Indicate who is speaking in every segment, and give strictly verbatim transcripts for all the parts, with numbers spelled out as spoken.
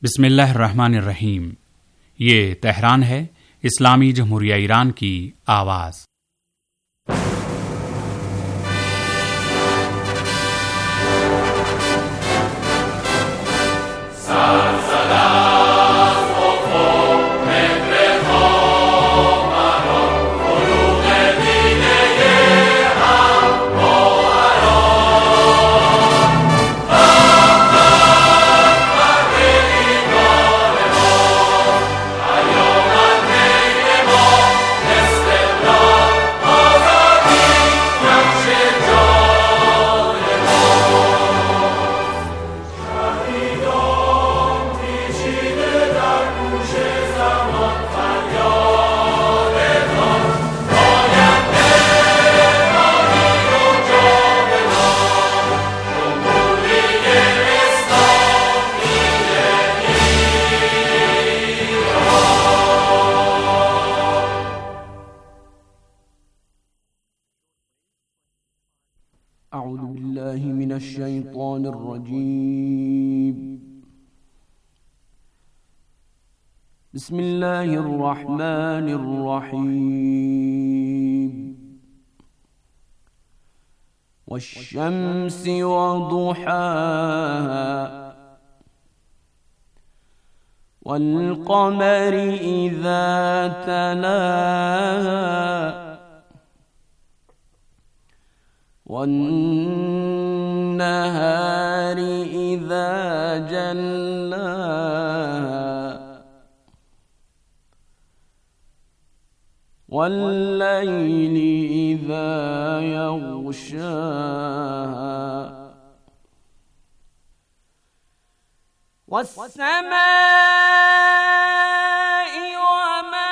Speaker 1: بسم اللہ الرحمن الرحیم۔ یہ تہران ہے، اسلامی جمہوریہ ایران کی آواز۔
Speaker 2: اعوذ باللہ من الشیطان الرجیم، بسم اللہ الرحمن الرحیم، والشمس وضحاها والقمر اذا تلاها والنهار إذا جلاها والليل إذا يغشاها والسماء وما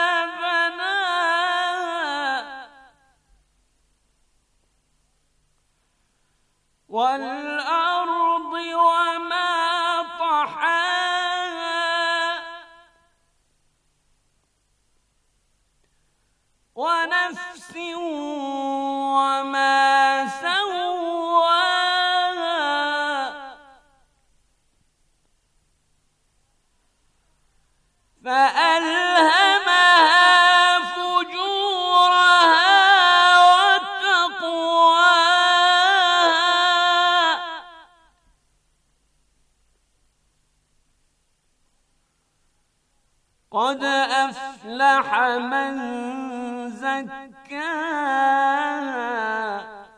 Speaker 2: والأرض وما طحاها ونفس وما سواها فألهمها قد أفلح من زكاها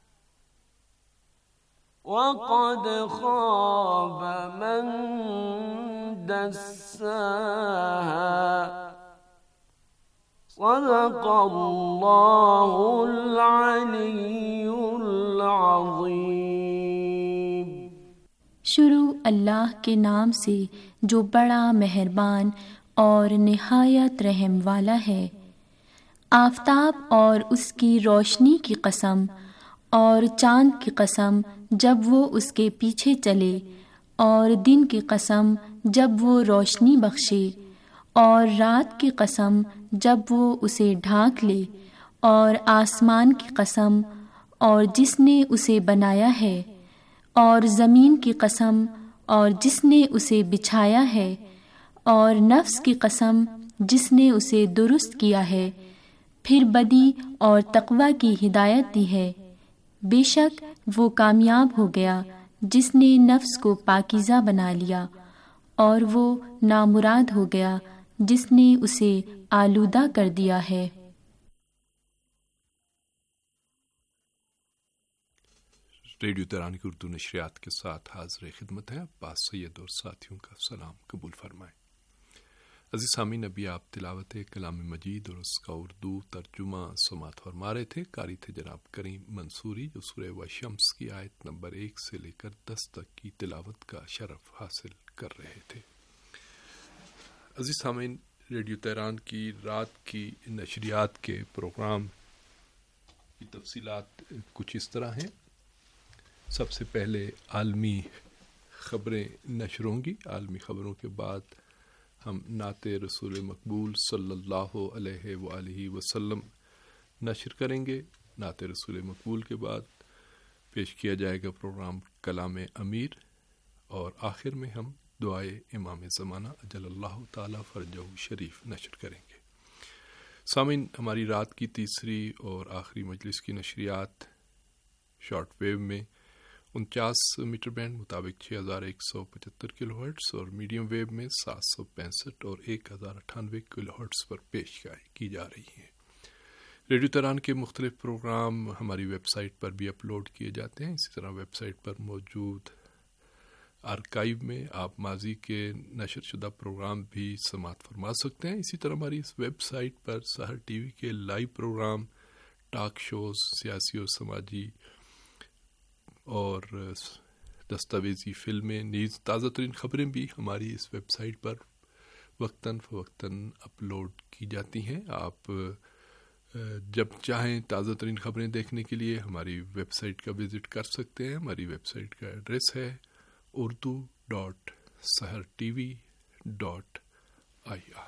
Speaker 2: وقد خاب من دساها صدق اللہ العلی العظیم۔
Speaker 3: شروع اللہ کے نام سے جو بڑا مہربان اور نہایت رحم والا ہے۔ آفتاب اور اس کی روشنی کی قسم، اور چاند کی قسم جب وہ اس کے پیچھے چلے، اور دن کی قسم جب وہ روشنی بخشے، اور رات کی قسم جب وہ اسے ڈھانک لے، اور آسمان کی قسم اور جس نے اسے بنایا ہے، اور زمین کی قسم اور جس نے اسے بچھایا ہے، اور نفس کی قسم جس نے اسے درست کیا ہے، پھر بدی اور تقوی کی ہدایت دی ہے۔ بے شک وہ کامیاب ہو گیا جس نے نفس کو پاکیزہ بنا لیا، اور وہ نامراد ہو گیا جس نے اسے آلودہ کر دیا ہے۔
Speaker 4: ریڈیو تہران کی اردو نشریات کے ساتھ حاضر خدمت ہے عباس سید اور ساتھیوں کا سلام قبول فرمائیں۔ عزیز سامعین، ابھی آپ تلاوت کلام مجید اور اس کا اردو ترجمہ سماعت فرما رہے تھے۔ قاری تھے جناب کریم منصوری، جو سورہ والشمس کی آیت نمبر ایک سے لے کر دس تک کی تلاوت کا شرف حاصل کر رہے تھے۔ عزیز سامعین، ریڈیو تہران کی رات کی نشریات کے پروگرام کی تفصیلات کچھ اس طرح ہیں۔ سب سے پہلے عالمی خبریں نشر ہوں گی۔ عالمی خبروں کے بعد ہم نعت رسول مقبول صلی اللہ علیہ وآلہ وسلم نشر کریں گے۔ نعت رسول مقبول کے بعد پیش کیا جائے گا پروگرام کلام امیر، اور آخر میں ہم دعائے امام زمانہ اجل اللہ تعالی فرجہ شریف نشر کریں گے۔ سامعین، ہماری رات کی تیسری اور آخری مجلس کی نشریات شارٹ ویو میں انچاس میٹر بینڈ مطابق چھ ہزار ایک سو پچہتر کلو ہرٹس اور میڈیم ویو میں سات سو پینسٹھ اور ایک ہزار اٹھانوے کلو ہرٹس پر پیش کی جا رہی ہیں۔ ریڈیو تہران کے مختلف پروگرام ہماری ویب سائٹ پر بھی اپلوڈ کیے جاتے ہیں۔ اسی طرح ویب سائٹ پر موجود آرکائیو میں آپ ماضی کے نشر شدہ پروگرام بھی سماعت فرما سکتے ہیں۔ اسی طرح ہماری اس ویب سائٹ پر سحر ٹی وی کے لائیو پروگرام، ٹاک شوز، سیاسی اور سماجی اور دستاویزی فلمیں، نیز تازہ ترین خبریں بھی ہماری اس ویب سائٹ پر وقتاً فوقتاً اپلوڈ کی جاتی ہیں۔ آپ جب چاہیں تازہ ترین خبریں دیکھنے کے لیے ہماری ویب سائٹ کا وزٹ کر سکتے ہیں۔ ہماری ویب سائٹ کا ایڈریس ہے Urdu dot Sahar T V dot I R.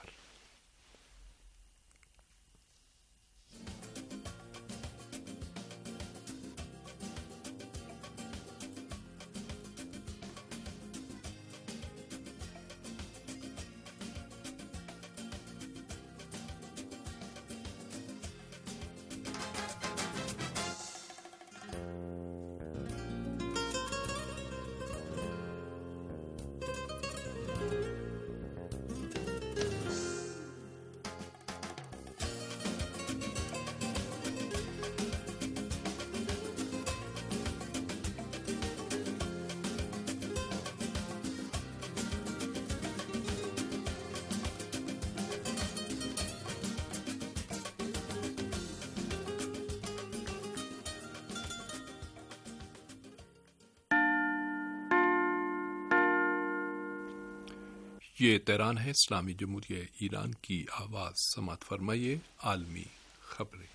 Speaker 4: یہ تہران ہے، اسلامی جمہوریہ ایران کی آواز۔ سماعت فرمائیے عالمی خبریں۔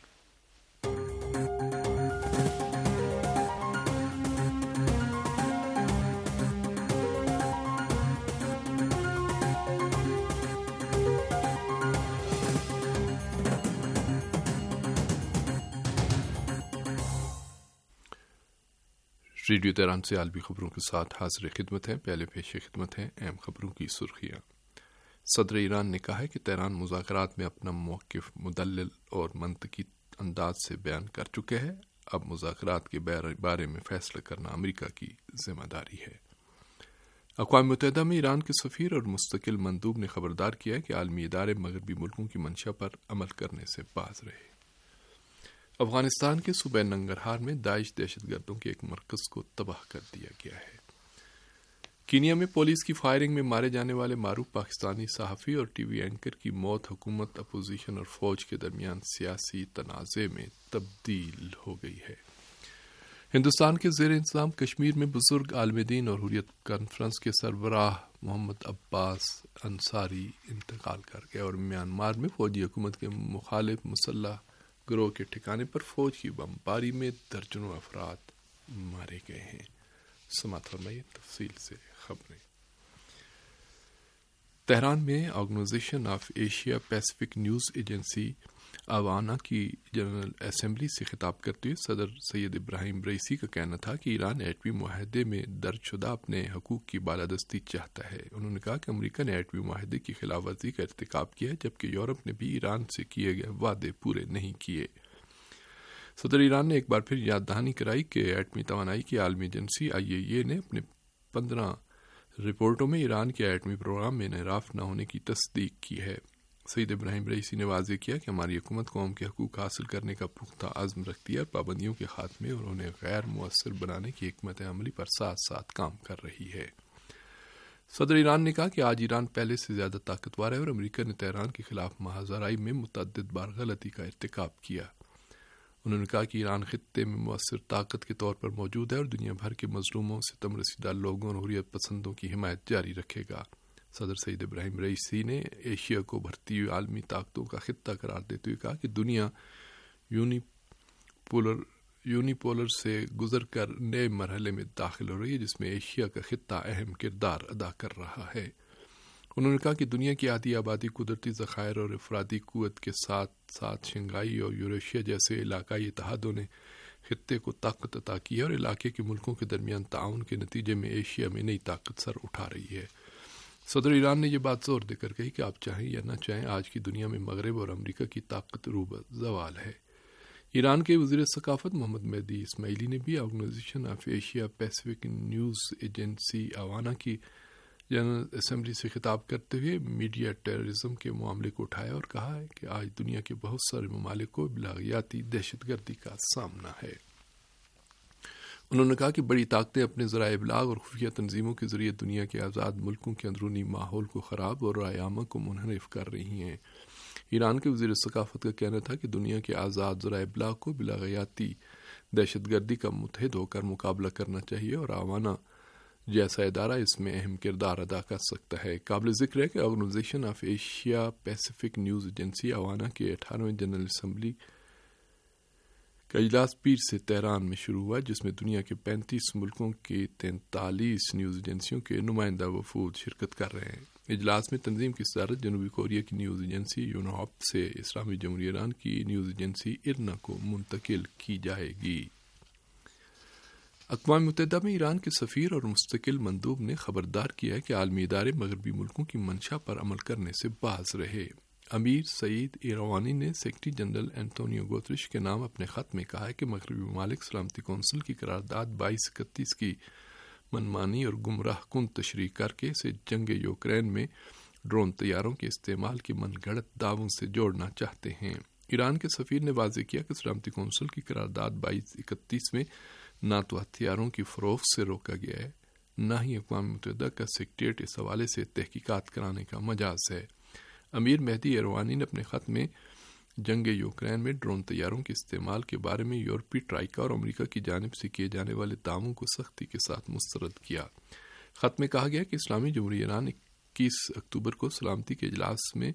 Speaker 4: ریڈیو تہران سے عالمی خبروں کے ساتھ حاضر خدمت ہیں۔ پہلے پیش خدمت ہیں اہم خبروں کی سرخیاں۔ صدر ایران نے کہا ہے کہ تہران مذاکرات میں اپنا موقف مدلل اور منطقی انداز سے بیان کر چکے ہیں۔ اب مذاکرات کے بارے میں فیصلہ کرنا امریکہ کی ذمہ داری ہے۔ اقوام متحدہ میں ایران کے سفیر اور مستقل مندوب نے خبردار کیا ہے کہ عالمی ادارے مغربی ملکوں کی منشا پر عمل کرنے سے باز رہے۔ افغانستان کے صوبہ ننگرہار میں داعش دہشت گردوں کے ایک مرکز کو تباہ کر دیا گیا ہے۔ کینیا میں پولیس کی فائرنگ میں مارے جانے والے معروف پاکستانی صحافی اور ٹی وی اینکر کی موت حکومت، اپوزیشن اور فوج کے درمیان سیاسی تنازع میں تبدیل ہو گئی ہے۔ ہندوستان کے زیر انتظام کشمیر میں بزرگ عالم دین اور حریت کانفرنس کے سربراہ محمد عباس انصاری انتقال کر گئے اور میانمار میں فوجی حکومت کے مخالف مسلح گروہ کے ٹھکانے پر فوج کی بمباری میں درجنوں افراد مارے گئے ہیں۔ سماعت فرمائیے تفصیل سے خبریں۔ تہران میں organization of Asia Pacific news agency OANA کی جنرل اسمبلی سے خطاب کرتے ہوئے صدر سید ابراہیم رئیسی کا کہنا تھا کہ ایران ایٹمی معاہدے میں درج شدہ اپنے حقوق کی بالادستی چاہتا ہے۔ انہوں نے کہا کہ امریکہ نے ایٹمی معاہدے کی خلاف ورزی کا ارتکاب کیا ہے، جبکہ یورپ نے بھی ایران سے کیے گئے وعدے پورے نہیں کیے۔ صدر ایران نے ایک بار پھر یاد دہانی کرائی کہ ایٹمی توانائی کی عالمی ایجنسی آئی اے ای نے اپنے پندرہ رپورٹوں میں ایران کے ایٹمی پروگرام میں انحراف نہ ہونے کی تصدیق کی ہے۔ سید ابراہیم رئیسی نے واضح کیا کہ ہماری حکومت قوم کے حقوق حاصل کرنے کا پختہ عزم رکھتی ہے اور پابندیوں کے خاتمے اور انہیں غیر مؤثر بنانے کی حکمت عملی پر ساتھ ساتھ کام کر رہی ہے۔ صدر ایران نے کہا کہ آج ایران پہلے سے زیادہ طاقتور ہے اور امریکہ نے تہران کے خلاف محاذ آرائی میں متعدد بار غلطی کا ارتکاب کیا۔ انہوں نے کہا کہ ایران خطے میں مؤثر طاقت کے طور پر موجود ہے اور دنیا بھر کے مظلوموں، ستم رسیدہ لوگوں اور حریت پسندوں کی حمایت جاری رکھے گا۔ صدر سید ابراہیم رئیسی نے ایشیا کو بڑھتی ہوئی عالمی طاقتوں کا خطہ قرار دیتے ہوئے کہا کہ دنیا یونی پولر یونی پولر سے گزر کر نئے مرحلے میں داخل ہو رہی ہے، جس میں ایشیا کا خطہ اہم کردار ادا کر رہا ہے۔ انہوں نے کہا کہ دنیا کی آدھی آبادی قدرتی ذخائر اور افرادی قوت کے ساتھ ساتھ شنگھائی اور یوریشیا جیسے علاقائی اتحادوں نے خطے کو طاقت عطا کی ہے اور علاقے کے ملکوں کے درمیان تعاون کے نتیجے میں ایشیا میں نئی طاقت سر اٹھا رہی ہے۔ صدر ایران نے یہ بات زور دے کر کہی کہ آپ چاہیں یا نہ چاہیں آج کی دنیا میں مغرب اور امریکہ کی طاقت روبہ زوال ہے۔ ایران کے وزیر ثقافت محمد مہدی اسماعیلی نے بھی organization of Asia Pacific news agency OANA کی جنرل اسمبلی سے خطاب کرتے ہوئے میڈیا ٹیررزم کے معاملے کو اٹھایا اور کہا ہے کہ آج دنیا کے بہت سارے ممالک کو بلاغیاتی دہشت گردی کا سامنا ہے۔ انہوں نے کہا کہ بڑی طاقتیں اپنے ذرائع ابلاغ اور خفیہ تنظیموں کے ذریعے دنیا کے آزاد ملکوں کے اندرونی ماحول کو خراب اور رائے عامہ کو منحرف کر رہی ہیں۔ ایران کے وزیر ثقافت کا کہنا تھا کہ دنیا کے آزاد ذرائع ابلاغ کو بلاغیاتی دہشت گردی کا متحد ہو کر مقابلہ کرنا چاہیے اور اوانا جیسا ادارہ اس میں اہم کردار ادا کر سکتا ہے۔ قابل ذکر ہے کہ organization of Asia Pacific news agency OANA کے اٹھارہویں جنرل اسمبلی کا اجلاس پیر سے تہران میں شروع ہوا، جس میں دنیا کے پینتیس ملکوں کی تینتالیس نیوز ایجنسیوں کے نمائندہ وفود شرکت کر رہے ہیں۔ اجلاس میں تنظیم کی صدارت جنوبی کوریا کی نیوز ایجنسی یونہاپ سے اسلامی جمہوریہ ایران کی نیوز ایجنسی ارنا کو منتقل کی جائے گی۔ اقوام متحدہ میں ایران کے سفیر اور مستقل مندوب نے خبردار کیا ہے کہ عالمی ادارے مغربی ملکوں کی منشا پر عمل کرنے سے باز رہے۔ امیر سعید ایروانی نے سیکرٹری جنرل انتونیو گوتریش کے نام اپنے خط میں کہا ہے کہ مغربی ممالک سلامتی کونسل کی قرارداد بائیس اکتیس کی منمانی اور گمراہ کن تشریح کر کے اسے جنگ یوکرین میں ڈرون طیاروں کے استعمال کی من گھڑت دعووں سے جوڑنا چاہتے ہیں۔ ایران کے سفیر نے واضح کیا کہ سلامتی کونسل کی قرارداد بائیس اکتیس میں نہ تو ہتھیاروں کی فروخت سے روکا گیا ہے، نہ ہی اقوام متحدہ کا سیکریٹریٹ اس حوالے سے تحقیقات کرانے کا مجاز ہے۔ امیر مہدی ایروانی نے اپنے خط میں جنگ یوکرین میں ڈرون طیاروں کے استعمال کے بارے میں یورپی ٹرائیکا اور امریکہ کی جانب سے کیے جانے والے دعووں کو سختی کے ساتھ مسترد کیا۔ خط میں کہا گیا کہ اسلامی جمہوریہ ایران اکیس اکتوبر کو سلامتی کے اجلاس میں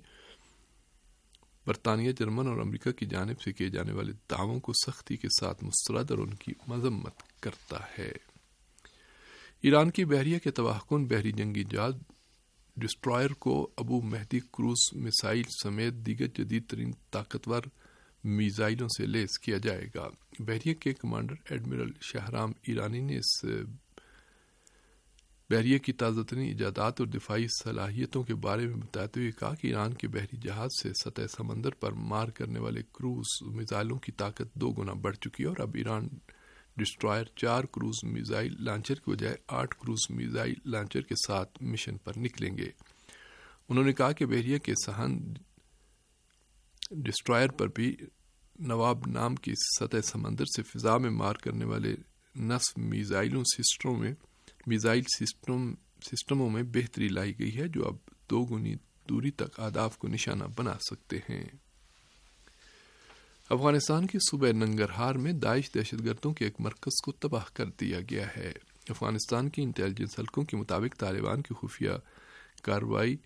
Speaker 4: برطانیہ، جرمن اور امریکہ کی جانب سے کیے جانے والے دعووں کو سختی کے ساتھ مسترد اور ان کی مذمت کرتا ہے۔ ایران کی بحریہ کے تباہ کن بحری جنگی جہاز ڈسٹرائر کو ابو مہدی کروز میزائل سمیت دیگر جدید ترین طاقتور میزائلوں سے لیس کیا جائے گا۔ بحریہ کے کمانڈر ایڈمرل شہرام ایرانی نے اس بحریہ کی تازہ ترین ایجادات اور دفاعی صلاحیتوں کے بارے میں بتاتے ہوئے کہا کہ ایران کے بحری جہاز سے سطح سمندر پر مار کرنے والے کروز میزائلوں کی طاقت دو گنا بڑھ چکی ہے اور اب ایران ڈسٹرائر چار کروز میزائل لانچر کے بجائے آٹھ کروز میزائل لانچر کے ساتھ مشن پر نکلیں گے۔ انہوں نے کہا کہ بحریہ کے سہن ڈسٹرائر پر بھی نواب نام کی سطح سمندر سے فضا میں مار کرنے والے نصف میزائلوں سسٹموں میں میزائل سسٹم سسٹموں میں بہتری لائی گئی ہے، جو اب دو گنی دوری تک اہداف کو نشانہ بنا سکتے ہیں۔ افغانستان کے صوبہ ننگرہار میں داعش دہشت گردوں کے ایک مرکز کو تباہ کر دیا گیا ہے۔ افغانستان کی انٹیلیجنس حلقوں کے مطابق طالبان کی خفیہ کارروائی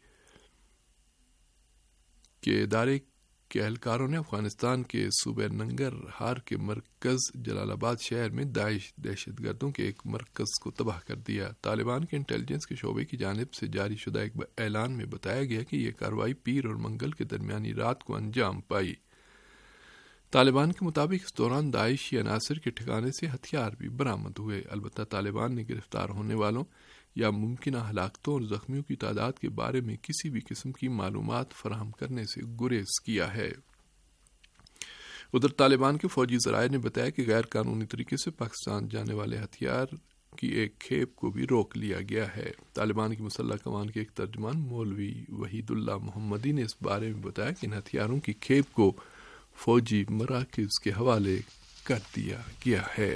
Speaker 4: کے ادارے کے اہلکاروں نے افغانستان کے صوبہ ننگرہار کے مرکز جلال آباد شہر میں داعش دہشت گردوں کے ایک مرکز کو تباہ کر دیا۔ طالبان کے انٹیلیجنس کے شعبے کی جانب سے جاری شدہ ایک اعلان میں بتایا گیا کہ یہ کارروائی پیر اور منگل کے درمیانی رات کو انجام پائی۔ طالبان کے مطابق اس دوران داعشی عناصر کے ٹھکانے سے ہتھیار بھی برآمد ہوئے۔ البتہ طالبان نے گرفتار ہونے والوں یا ممکنہ ہلاکتوں اور زخمیوں کی تعداد کے بارے میں کسی بھی قسم کی معلومات فراہم کرنے سے گریز کیا ہے۔ ادھر طالبان کے فوجی ذرائع نے بتایا کہ غیر قانونی طریقے سے پاکستان جانے والے ہتھیار کی ایک کھیپ کو بھی روک لیا گیا ہے۔ طالبان کی مسلح کمان کے ایک ترجمان مولوی وحید اللہ محمدی نے اس بارے میں بتایا کہ ان ہتھیاروں کی کھیپ کو فوجی مراکز کے حوالے کر دیا گیا ہے۔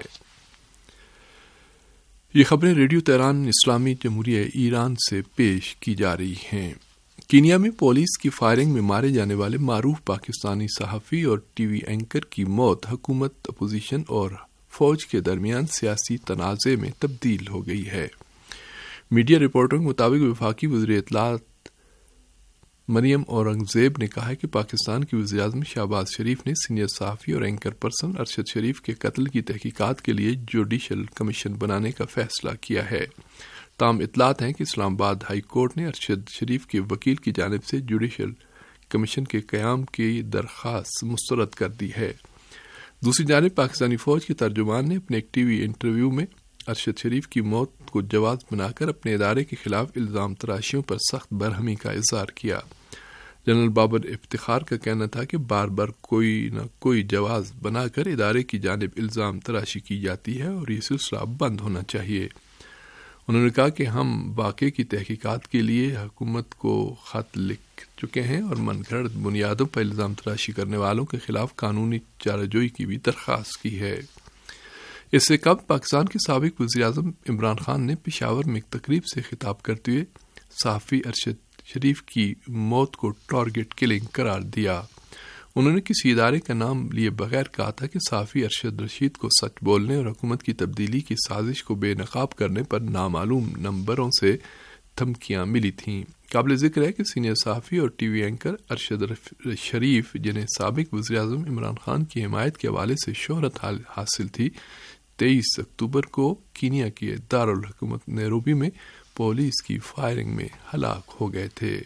Speaker 4: یہ خبریں ریڈیو تہران اسلامی جمہوریہ ایران سے پیش کی جا رہی ہیں۔ کینیا میں پولیس کی فائرنگ میں مارے جانے والے معروف پاکستانی صحافی اور ٹی وی اینکر کی موت حکومت، اپوزیشن اور فوج کے درمیان سیاسی تنازع میں تبدیل ہو گئی ہے۔ میڈیا رپورٹوں کے مطابق وفاقی وزیر اطلاعات مریم اورنگزیب نے کہا ہے کہ پاکستان کے وزیر اعظم شہباز شریف نے سینئر صحافی اور اینکر پرسن ارشد شریف کے قتل کی تحقیقات کے لیے جوڈیشل کمیشن بنانے کا فیصلہ کیا ہے۔ تاہم اطلاعات ہیں کہ اسلام آباد ہائی کورٹ نے ارشد شریف کے وکیل کی جانب سے جوڈیشل کمیشن کے قیام کی درخواست مسترد کر دی ہے۔ دوسری جانب پاکستانی فوج کے ترجمان نے اپنے ایک ٹی وی انٹرویو میں ارشد شریف کی موت کو جواز بنا کر اپنے ادارے کے خلاف الزام تراشیوں پر سخت برہمی کا اظہار کیا۔ جنرل بابر افتخار کا کہنا تھا کہ بار بار کوئی نہ کوئی جواز بنا کر ادارے کی جانب الزام تراشی کی جاتی ہے اور یہ سلسلہ بند ہونا چاہیے۔ انہوں نے کہا کہ ہم واقعے کی تحقیقات کے لیے حکومت کو خط لکھ چکے ہیں اور من گھڑت بنیادوں پر الزام تراشی کرنے والوں کے خلاف قانونی چارہ جوئی کی بھی درخواست کی ہے۔ اس سے قبل پاکستان کے سابق وزیر اعظم عمران خان نے پشاور میں ایک تقریب سے خطاب کرتے ہوئے صحافی ارشد شریف کی موت کو ٹارگٹ کلنگ قرار دیا۔ انہوں نے کسی ادارے کا نام لیے بغیر کہا تھا کہ صحافی ارشد رشید کو سچ بولنے اور حکومت کی تبدیلی کی سازش کو بے نقاب کرنے پر نامعلوم نمبروں سے دھمکیاں ملی تھیں۔ قابل ذکر ہے کہ سینئر صحافی اور T V anchor Arshad Sharif, جنہیں سابق وزیر اعظم عمران خان کی حمایت کے حوالے سے شہرت حاصل تھی، تیئیس اکتوبر کو کینیا کے دارالحکومت نیروبی میں پولیس کی فائرنگ میں ہلاک ہو گئے تھے۔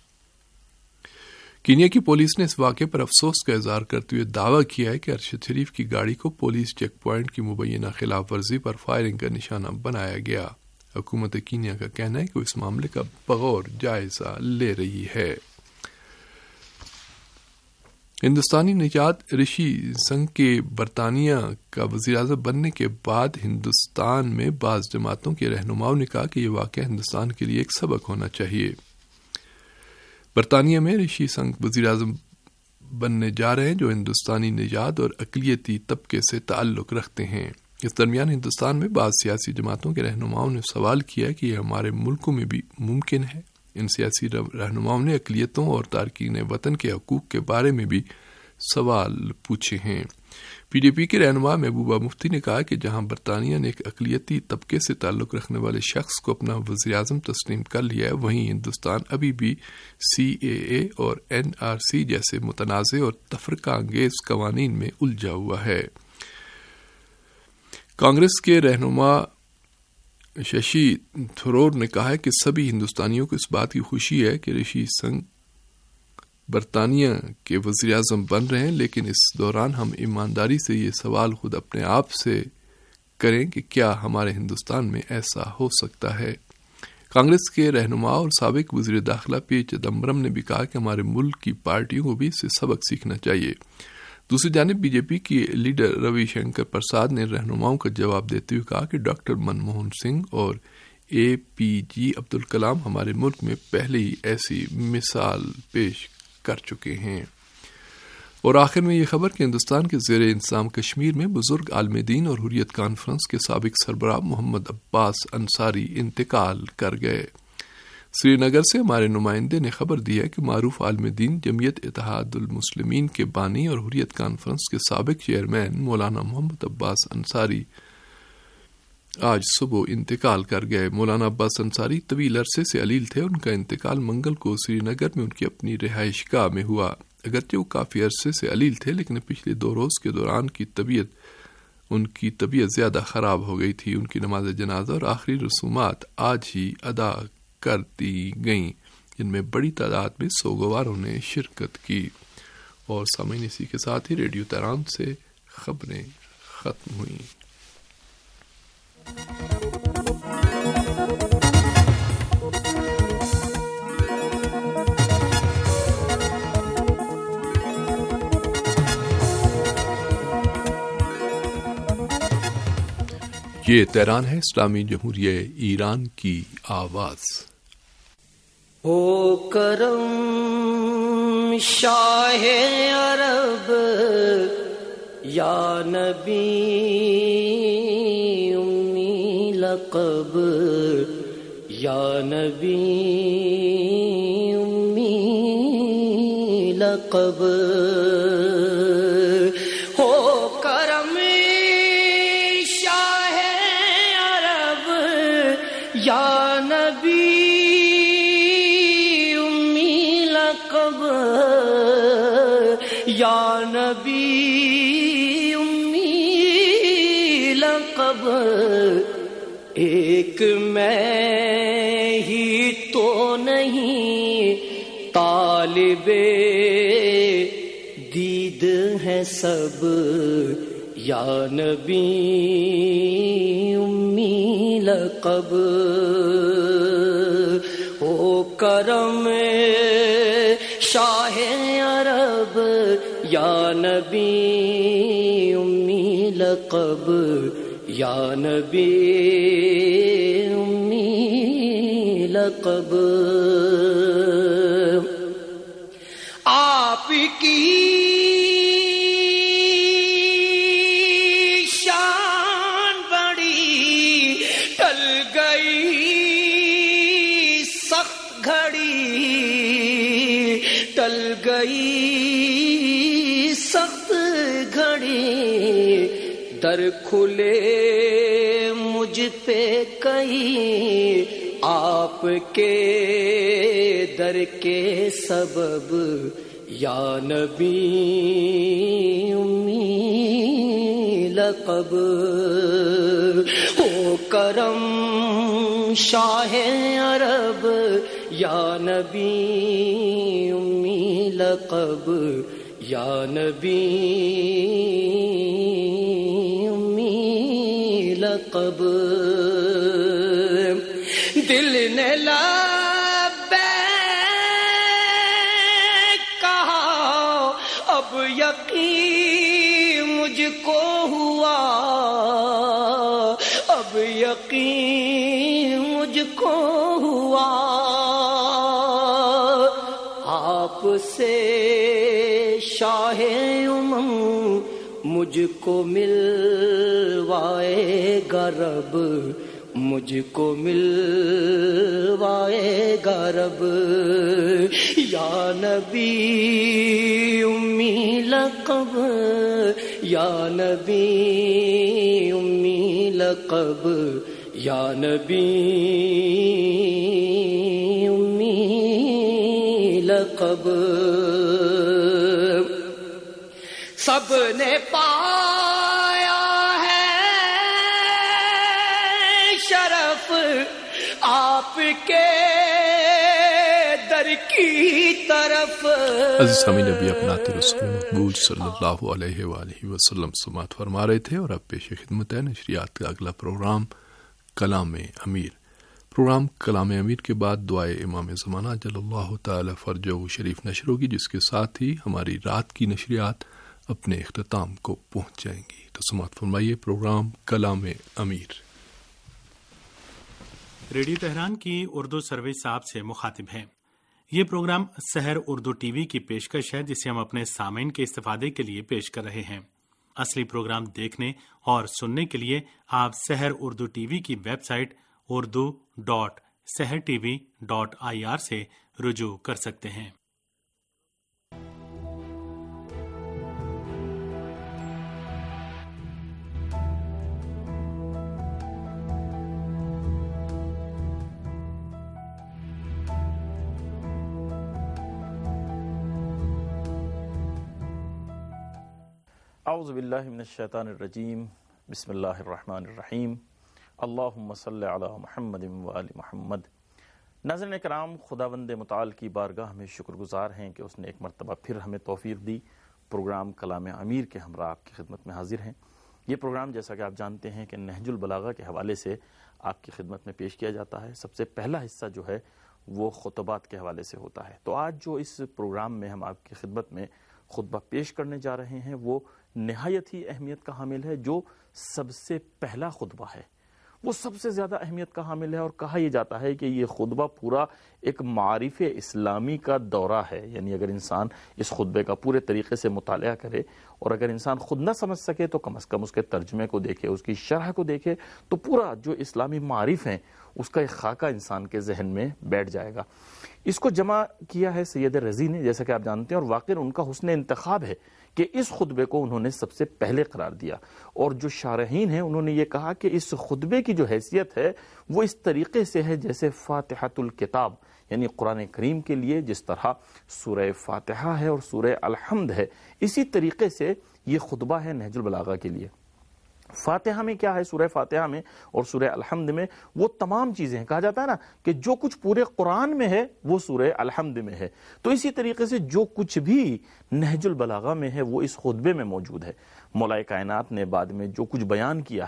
Speaker 4: کینیا کی پولیس نے اس واقعے پر افسوس کا اظہار کرتے ہوئے دعویٰ کیا ہے کہ ارشد شریف کی گاڑی کو پولیس چیک پوائنٹ کی مبینہ خلاف ورزی پر فائرنگ کا نشانہ بنایا گیا۔ حکومت کینیا کا کہنا ہے کہ وہ اس معاملے کا بغور جائزہ لے رہی ہے۔ ہندوستانی نژاد رشی سنگھ کے برطانیہ کا وزیر اعظم بننے کے بعد ہندوستان میں بعض جماعتوں کے رہنماؤں نے کہا کہ یہ واقعہ ہندوستان کے لیے ایک سبق ہونا چاہیے۔ برطانیہ میں رشی سنگھ وزیر اعظم بننے جا رہے ہیں جو ہندوستانی نژاد اور اقلیتی طبقے سے تعلق رکھتے ہیں۔ اس درمیان ہندوستان میں بعض سیاسی جماعتوں کے رہنماؤں نے سوال کیا کہ یہ ہمارے ملکوں میں بھی ممکن ہے۔ ان سیاسی رہنماؤں نے اقلیتوں اور تارکین وطن کے حقوق کے بارے میں بھی سوال پوچھے ہیں۔ پی ڈی پی کے رہنما محبوبہ مفتی نے کہا کہ جہاں برطانیہ نے ایک اقلیتی طبقے سے تعلق رکھنے والے شخص کو اپنا وزیر اعظم تسلیم کر لیا ہے، وہیں ہندوستان ابھی بھی سی اے اے اور این آر سی جیسے متنازع اور تفرقہ انگیز قوانین میں الجھا ہوا ہے۔ کانگریس کے رہنما ششی تھرور نے کہا ہے کہ سبھی ہندوستانیوں کو اس بات کی خوشی ہے کہ رشی سنگھ برطانیہ کے وزیر اعظم بن رہے ہیں، لیکن اس دوران ہم ایمانداری سے یہ سوال خود اپنے آپ سے کریں کہ کیا ہمارے ہندوستان میں ایسا ہو سکتا ہے۔ کانگریس کے رہنما اور سابق وزیر داخلہ پی چدمبرم نے بھی کہا کہ ہمارے ملک کی پارٹیوں کو بھی اس سے سبق سیکھنا چاہیے۔ دوسری جانب بی جے پی کی لیڈر روی شنکر پرساد نے رہنماؤں کا جواب دیتے ہوئے کہا کہ ڈاکٹر منموہن سنگھ اور اے پی جی عبدالکلام ہمارے ملک میں پہلے ہی ایسی مثال پیش کر چکے ہیں۔ اور آخر میں یہ خبر کہ ہندوستان کے زیر انتظام کشمیر میں بزرگ عالم دین اور حریت کانفرنس کے سابق سربراہ محمد عباس انصاری انتقال کر گئے۔ سری نگر سے ہمارے نمائندے نے خبر دی ہے کہ معروف عالم دین جمعیت اتحاد المسلمین کے بانی اور حریت کانفرنس کے سابق چیئرمین مولانا محمد عباس انصاری آج صبح انتقال کر گئے۔ مولانا عباس انصاری طویل عرصے سے علیل تھے۔ ان کا انتقال منگل کو سری نگر میں ان کی اپنی رہائش گاہ میں ہوا۔ اگرچہ وہ کافی عرصے سے علیل تھے، لیکن پچھلے دو روز کے دوران کی طبیعت ان کی طبیعت زیادہ خراب ہو گئی تھی۔ ان کی نماز جنازہ اور آخری رسومات آج ہی ادا کر دی گئیں، جن میں بڑی تعداد میں سوگواروں نے شرکت کی۔ اور سامعین، اسی کے ساتھ ہی ریڈیو تہران سے خبریں ختم ہوئیں۔ یہ تہران ہے، اسلامی جمہوریہ ایران کی آواز۔
Speaker 2: او کرم شاہ عرب یا نبی امی لقب، یا نبی امی لقب، ہو کرم شاہ عرب یا نبی امی لقب، یا نبی امی لقب، ایک میں ہی تو نہیں طالب دید ہے سب، یا نبی امی لقب ہو کرم شاہ عرب یا نبی امی لقب یا نبی امی لقب آپ کی شان بڑی ٹل گئی سخت گھڑی ٹل گئی سخت گھڑی در کھلے مجھ پہ کہیں آپ کے در کے سبب یا نبی امی لقب ہو کرم شاہ عرب یا نبی امی لقب یا نبی امی لقب دل نے لبیک کہا اب یقین مجھ کو ہوا اب یقین مجھ کو ہوا آپ سے شاہ امم مجھ کو ملوائے گا رب مجھ کو ملوائے گا رب یا نبی امی لقب یا نبی امی لقب یا نبی امی لقب سب نے پایا شرف آپ کے در کی طرف.
Speaker 4: عزیز سامعین، نبی اپناتے رسول مقبول صلی اللہ علیہ وآلہ وسلم سماعت فرما رہے تھے، اور اب پیش خدمت ہے نشریات کا اگلا پروگرام کلام امیر. پروگرام کلام امیر کے بعد دعائے امام زمانہ جل اللہ تعالی فرجہ شریف نشر ہوگی، جس کے ساتھ ہی ہماری رات کی نشریات اپنے اختتام کو پہنچ جائیں گی. تو سماعت فرمائیے پروگرام کلام امیر.
Speaker 5: ریڈیو تہران کی اردو سروس آپ سے مخاطب ہیں. یہ program Sahar Urdu T V کی پیشکش ہے، جسے ہم اپنے سامعین کے استفادے کے لیے پیش کر رہے ہیں. اصلی پروگرام دیکھنے اور سننے کے لیے آپ سحر اردو ٹی وی کی website Urdu dot Sahar T V dot I R سے رجوع کر سکتے ہیں.
Speaker 6: اعوذ باللہ من الشیطان الرجیم. بسم اللہ الرحمن الرحیم. اللہم صلی علی محمد وآل محمد. ناظرین کرام، خداوند متعال کی بارگاہ میں شکر گزار ہیں کہ اس نے ایک مرتبہ پھر ہمیں توفیق دی. پروگرام کلام امیر کے ہمراہ آپ کی خدمت میں حاضر ہیں. یہ پروگرام جیسا کہ آپ جانتے ہیں کہ نہج البلاغہ کے حوالے سے آپ کی خدمت میں پیش کیا جاتا ہے. سب سے پہلا حصہ جو ہے وہ خطبات کے حوالے سے ہوتا ہے. تو آج جو اس پروگرام میں ہم آپ کی خدمت میں خطبہ پیش کرنے جا رہے ہیں وہ نہایت ہی اہمیت کا حامل ہے. جو سب سے پہلا خطبہ ہے وہ سب سے زیادہ اہمیت کا حامل ہے، اور کہا یہ جاتا ہے کہ یہ خطبہ پورا ایک معارف اسلامی کا دورہ ہے. یعنی اگر انسان اس خطبے کا پورے طریقے سے مطالعہ کرے، اور اگر انسان خود نہ سمجھ سکے تو کم از کم اس کے ترجمے کو دیکھے، اس کی شرح کو دیکھے، تو پورا جو اسلامی معارف ہیں اس کا ایک خاکہ انسان کے ذہن میں بیٹھ جائے گا. اس کو جمع کیا ہے سید رضی نے، جیسا کہ آپ جانتے ہیں، اور واقعی ان کا حسن انتخاب ہے کہ اس خطبے کو انہوں نے سب سے پہلے قرار دیا. اور جو شارحین ہیں انہوں نے یہ کہا کہ اس خطبے کی جو حیثیت ہے وہ اس طریقے سے ہے جیسے فاتحۃ الکتاب، یعنی قرآن کریم کے لیے جس طرح سورہ فاتحہ ہے اور سورہ الحمد ہے، اسی طریقے سے یہ خطبہ ہے نہج البلاغہ کے لیے. فاتحہ میں کیا ہے؟ سورہ فاتحہ میں اور سورہ الحمد میں وہ تمام چیزیں ہیں. کہا جاتا ہے نا کہ جو کچھ پورے قرآن میں ہے وہ سورہ الحمد میں ہے. تو اسی طریقے سے جو کچھ بھی نہج البلاغہ میں ہے وہ اس خطبے میں موجود ہے. مولا کائنات نے بعد میں جو کچھ بیان کیا ہے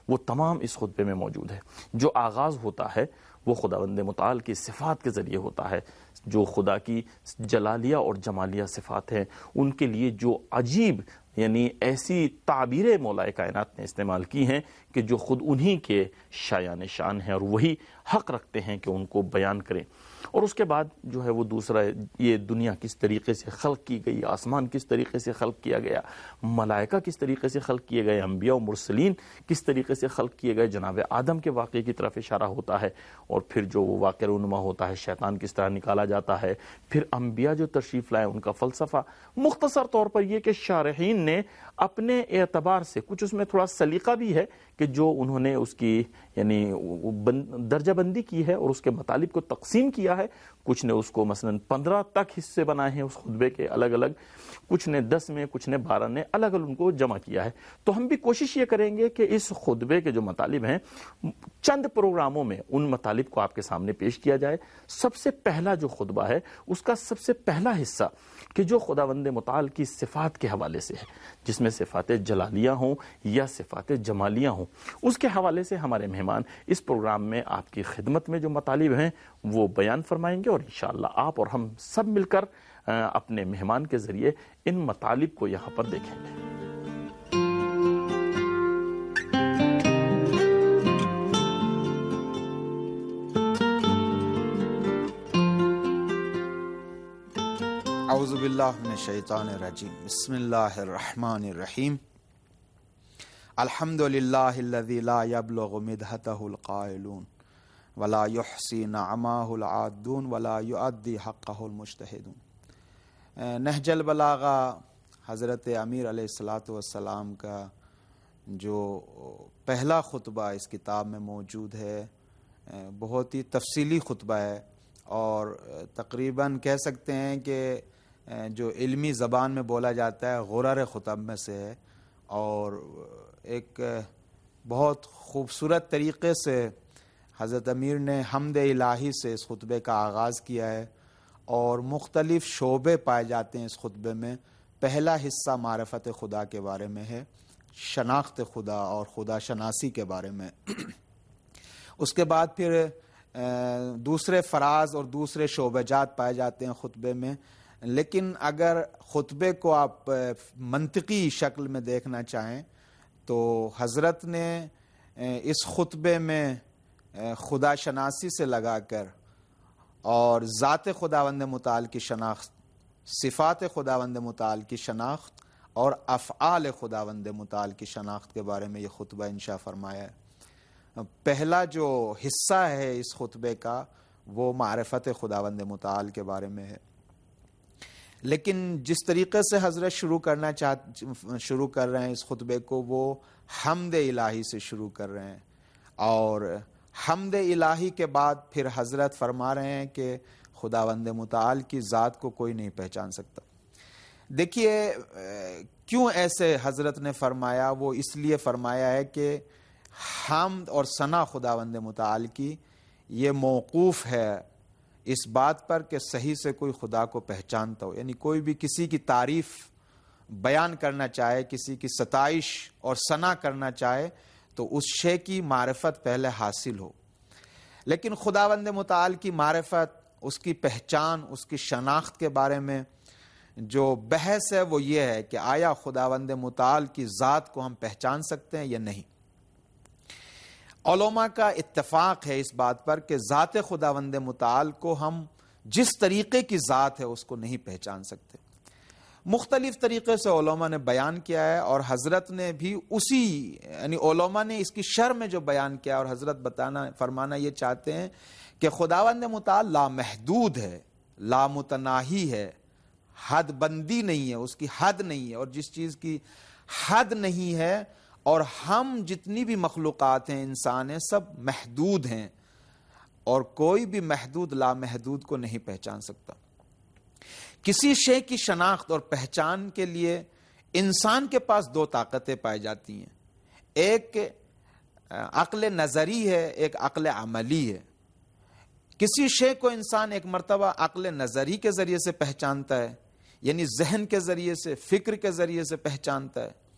Speaker 6: وہ تمام اس خطبے میں موجود ہے۔ جو آغاز ہوتا ہے وہ خداوند متعال کی صفات کے ذریعے ہوتا ہے، جو خدا کی جلالیہ اور جمالیہ صفات ہیں ان کے لیے جو عجیب یعنی ایسی تعبیریں مولا کائنات نے استعمال کی ہیں کہ جو خود انہی کے شایان شان ہیں اور وہی حق رکھتے ہیں کہ ان کو بیان کریں۔ اور اس کے بعد جو ہے وہ دوسرا یہ دنیا کس طریقے سے خلق کی گئی، آسمان کس طریقے سے خلق کیا گیا، ملائکہ کس طریقے سے خلق کیے گئے، انبیاء و مرسلین کس طریقے سے خلق کیے گئے، جناب آدم کے واقعے کی طرف اشارہ ہوتا ہے، اور پھر جو وہ واقعہ رونما ہوتا ہے شیطان کس طرح نکالا جاتا ہے، پھر انبیاء جو تشریف لائے ان کا فلسفہ۔ مختصر طور پر یہ کہ شارحین نے اپنے اعتبار سے کچھ اس میں تھوڑا سلیقہ بھی ہے کہ جو انہوں نے اس کی یعنی درجہ بندی کی ہے اور اس کے مطالب کو تقسیم کیا ہے۔ کچھ نے اس کو مثلا پندرہ تک حصے بنائے ہیں اس خطبے کے الگ الگ، کچھ نے دس میں، کچھ نے بارہ نے، الگ الگ ان کو جمع کیا ہے۔ تو ہم بھی کوشش یہ کریں گے کہ اس خطبے کے جو مطالب ہیں چند پروگراموں میں ان مطالب کو آپ کے سامنے پیش کیا جائے۔ سب سے پہلا جو خطبہ ہے اس کا سب سے پہلا حصہ کہ جو خداوند متعال کی صفات کے حوالے سے ہے، جس میں صفات جلالیہ ہوں یا صفات جمالیہ ہوں، اس کے حوالے سے ہمارے مہمان اس پروگرام میں آپ کی خدمت میں جو مطالب ہیں وہ بیان فرمائیں گے، اور انشاءاللہ آپ اور ہم سب مل کر اپنے مہمان کے ذریعے ان مطالب کو یہاں پر دیکھیں گے۔
Speaker 7: اعوذ باللہ من الشیطان الرجیم، بسم اللہ الرحمن الرحیم، الحمد للہ الذی لا یبلغ مدحتہ القائلون ولا یحصی نعماہ العادون ولا یؤدی حقہ المجتہدون۔ نہج البلاغہ حضرت امیر علیہ الصلاۃ والسلام کا جو پہلا خطبہ اس کتاب میں موجود ہے، بہت ہی تفصیلی خطبہ ہے، اور تقریباً کہہ سکتے ہیں کہ جو علمی زبان میں بولا جاتا ہے غرر خطب میں سے ہے، اور ایک بہت خوبصورت طریقے سے حضرت امیر نے حمد الہی سے اس خطبے کا آغاز کیا ہے، اور مختلف شعبے پائے جاتے ہیں اس خطبے میں۔ پہلا حصہ معرفت خدا کے بارے میں ہے، شناخت خدا اور خدا شناسی کے بارے میں۔ اس کے بعد پھر دوسرے فراز اور دوسرے شعبہ جات پائے جاتے ہیں خطبے میں، لیکن اگر خطبے کو آپ منطقی شکل میں دیکھنا چاہیں تو حضرت نے اس خطبے میں خدا شناسی سے لگا کر اور ذات خداوند متعال کی شناخت، صفات خداوند متعال کی شناخت اور افعال خداوند متعال کی شناخت کے بارے میں یہ خطبہ انشاء فرمایا ہے۔ پہلا جو حصہ ہے اس خطبے کا وہ معرفت خداوند متعال کے بارے میں ہے، لیکن جس طریقے سے حضرت شروع کرنا چاہ شروع کر رہے ہیں اس خطبے کو، وہ حمد الہی سے شروع کر رہے ہیں، اور حمد الہی کے بعد پھر حضرت فرما رہے ہیں کہ خداوند متعال کی ذات کو کوئی نہیں پہچان سکتا۔ دیکھیے کیوں ایسے حضرت نے فرمایا، وہ اس لیے فرمایا ہے کہ حمد اور ثنا خداوند متعال کی یہ موقوف ہے اس بات پر کہ صحیح سے کوئی خدا کو پہچانتا ہو، یعنی کوئی بھی کسی کی تعریف بیان کرنا چاہے، کسی کی ستائش اور ثنا کرنا چاہے تو اس شے کی معرفت پہلے حاصل ہو۔ لیکن خداوند متعال کی معرفت، اس کی پہچان، اس کی شناخت کے بارے میں جو بحث ہے وہ یہ ہے کہ آیا خداوند متعال کی ذات کو ہم پہچان سکتے ہیں یا نہیں۔ علماء کا اتفاق ہے اس بات پر کہ ذات خداوند متعال کو ہم جس طریقے کی ذات ہے اس کو نہیں پہچان سکتے۔ مختلف طریقے سے علماء نے بیان کیا ہے، اور حضرت نے بھی اسی یعنی علماء نے اس کی شرح میں جو بیان کیا، اور حضرت بتانا فرمانا یہ چاہتے ہیں کہ خداوند متعال لامحدود ہے، لامتناہی ہے، حد بندی نہیں ہے، اس کی حد نہیں ہے، اور جس چیز کی حد نہیں ہے، اور ہم جتنی بھی مخلوقات ہیں، انسان ہیں، سب محدود ہیں، اور کوئی بھی محدود لامحدود کو نہیں پہچان سکتا۔ کسی شے کی شناخت اور پہچان کے لیے انسان کے پاس دو طاقتیں پائی جاتی ہیں، ایک عقل نظری ہے، ایک عقل عملی ہے۔ کسی شے کو انسان ایک مرتبہ عقل نظری کے ذریعے سے پہچانتا ہے، یعنی ذہن کے ذریعے سے، فکر کے ذریعے سے پہچانتا ہے۔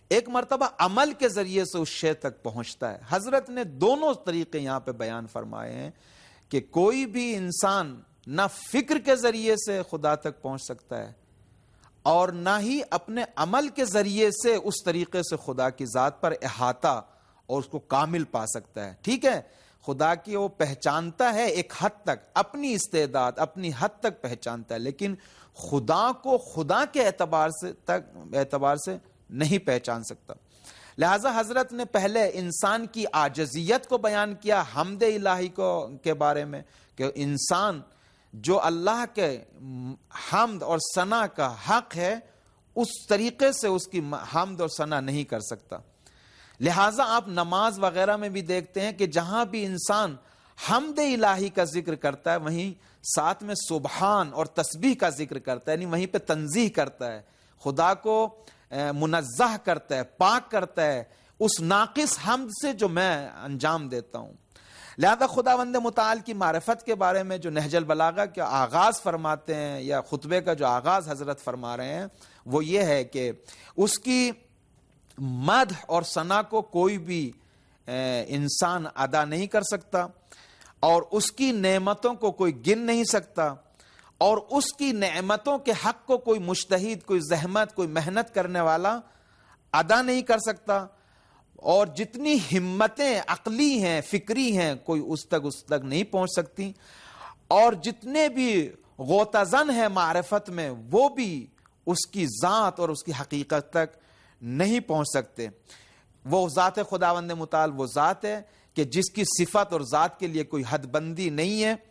Speaker 7: ایک مرتبہ عمل کے ذریعے سے اس شے تک پہنچتا ہے. حضرت نے دونوں طریقے یہاں پہ بیان فرمائے ہیں کہ کوئی بھی انسان نہ فکر کے ذریعے سے خدا تک پہنچ سکتا ہے اور نہ ہی اپنے عمل کے ذریعے سے اس طریقے سے خدا کی ذات پر احاطہ اور اس کو کامل پا سکتا ہے. ٹھیک ہے, خدا کی وہ پہچانتا ہے ایک حد تک, اپنی استعداد اپنی حد تک پہچانتا ہے, لیکن خدا کو خدا کے اعتبار سے تک اعتبار سے نہیں پہچان سکتا. لہذا حضرت نے پہلے انسان کی عاجزیت کو بیان کیا حمد الہی کو کے بارے میں کہ انسان جو اللہ کے حمد اور ثنا کا حق ہے اس طریقے سے اس کی حمد اور ثنا نہیں کر سکتا. لہٰذا آپ نماز وغیرہ میں بھی دیکھتے ہیں کہ جہاں بھی انسان حمد الہی کا ذکر کرتا ہے وہیں ساتھ میں سبحان اور تسبیح کا ذکر کرتا ہے, یعنی وہیں پہ تنزیح کرتا ہے, خدا کو منزہ کرتا ہے, پاک کرتا ہے اس ناقص حمد سے جو میں انجام دیتا ہوں. لہذا خداوند متعال کی معرفت کے بارے میں جو نہج البلاغہ کا آغاز فرماتے ہیں یا خطبے کا جو آغاز حضرت فرما رہے ہیں وہ یہ ہے کہ اس کی مدح اور ثنا کو کوئی بھی انسان ادا نہیں کر سکتا اور اس کی نعمتوں کو کوئی گن نہیں سکتا اور اس کی نعمتوں کے حق کو کوئی مجتہد, کوئی زحمت, کوئی محنت کرنے والا ادا نہیں کر سکتا, اور جتنی ہمتیں عقلی ہیں فکری ہیں کوئی اس تک اس تک نہیں پہنچ سکتی, اور جتنے بھی غوطہ زن ہیں معرفت میں وہ بھی اس کی ذات اور اس کی حقیقت تک نہیں پہنچ سکتے. وہ ذات خداوند متعال وہ ذات ہے کہ جس کی صفت اور ذات کے لیے کوئی حد بندی نہیں ہے,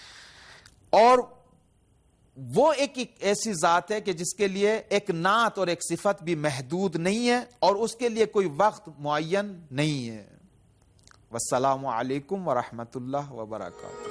Speaker 7: اور وہ ایک ایسی ذات ہے کہ جس کے لیے ایک نعت اور ایک صفت بھی محدود نہیں ہے اور اس کے لیے کوئی وقت معین نہیں ہے. والسلام علیکم ورحمۃ اللہ وبرکاتہ.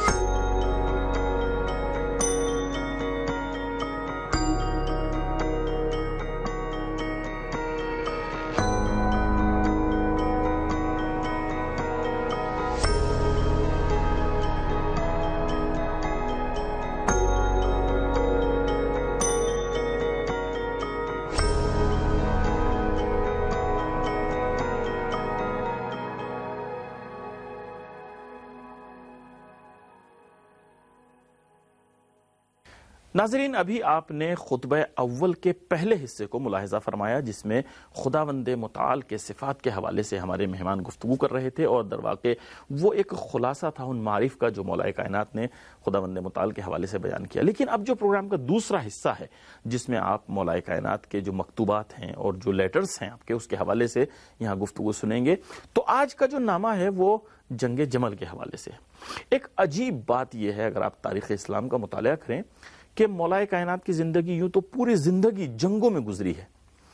Speaker 6: ناظرین, ابھی آپ نے خطبہ اول کے پہلے حصے کو ملاحظہ فرمایا جس میں خداوند متعال کے صفات کے حوالے سے ہمارے مہمان گفتگو کر رہے تھے, اور در واقع وہ ایک خلاصہ تھا ان معارف کا جو مولا کائنات نے خداوند متعال کے حوالے سے بیان کیا. لیکن اب جو پروگرام کا دوسرا حصہ ہے جس میں آپ مولا کائنات کے جو مکتوبات ہیں اور جو لیٹرز ہیں آپ کے اس کے حوالے سے یہاں گفتگو سنیں گے, تو آج کا جو نامہ ہے وہ جنگ جمل کے حوالے سے. ایک عجیب بات یہ ہے اگر آپ تاریخ اسلام کا مطالعہ کریں کہ مولا کائنات کی زندگی یوں تو پوری زندگی جنگوں میں گزری ہے.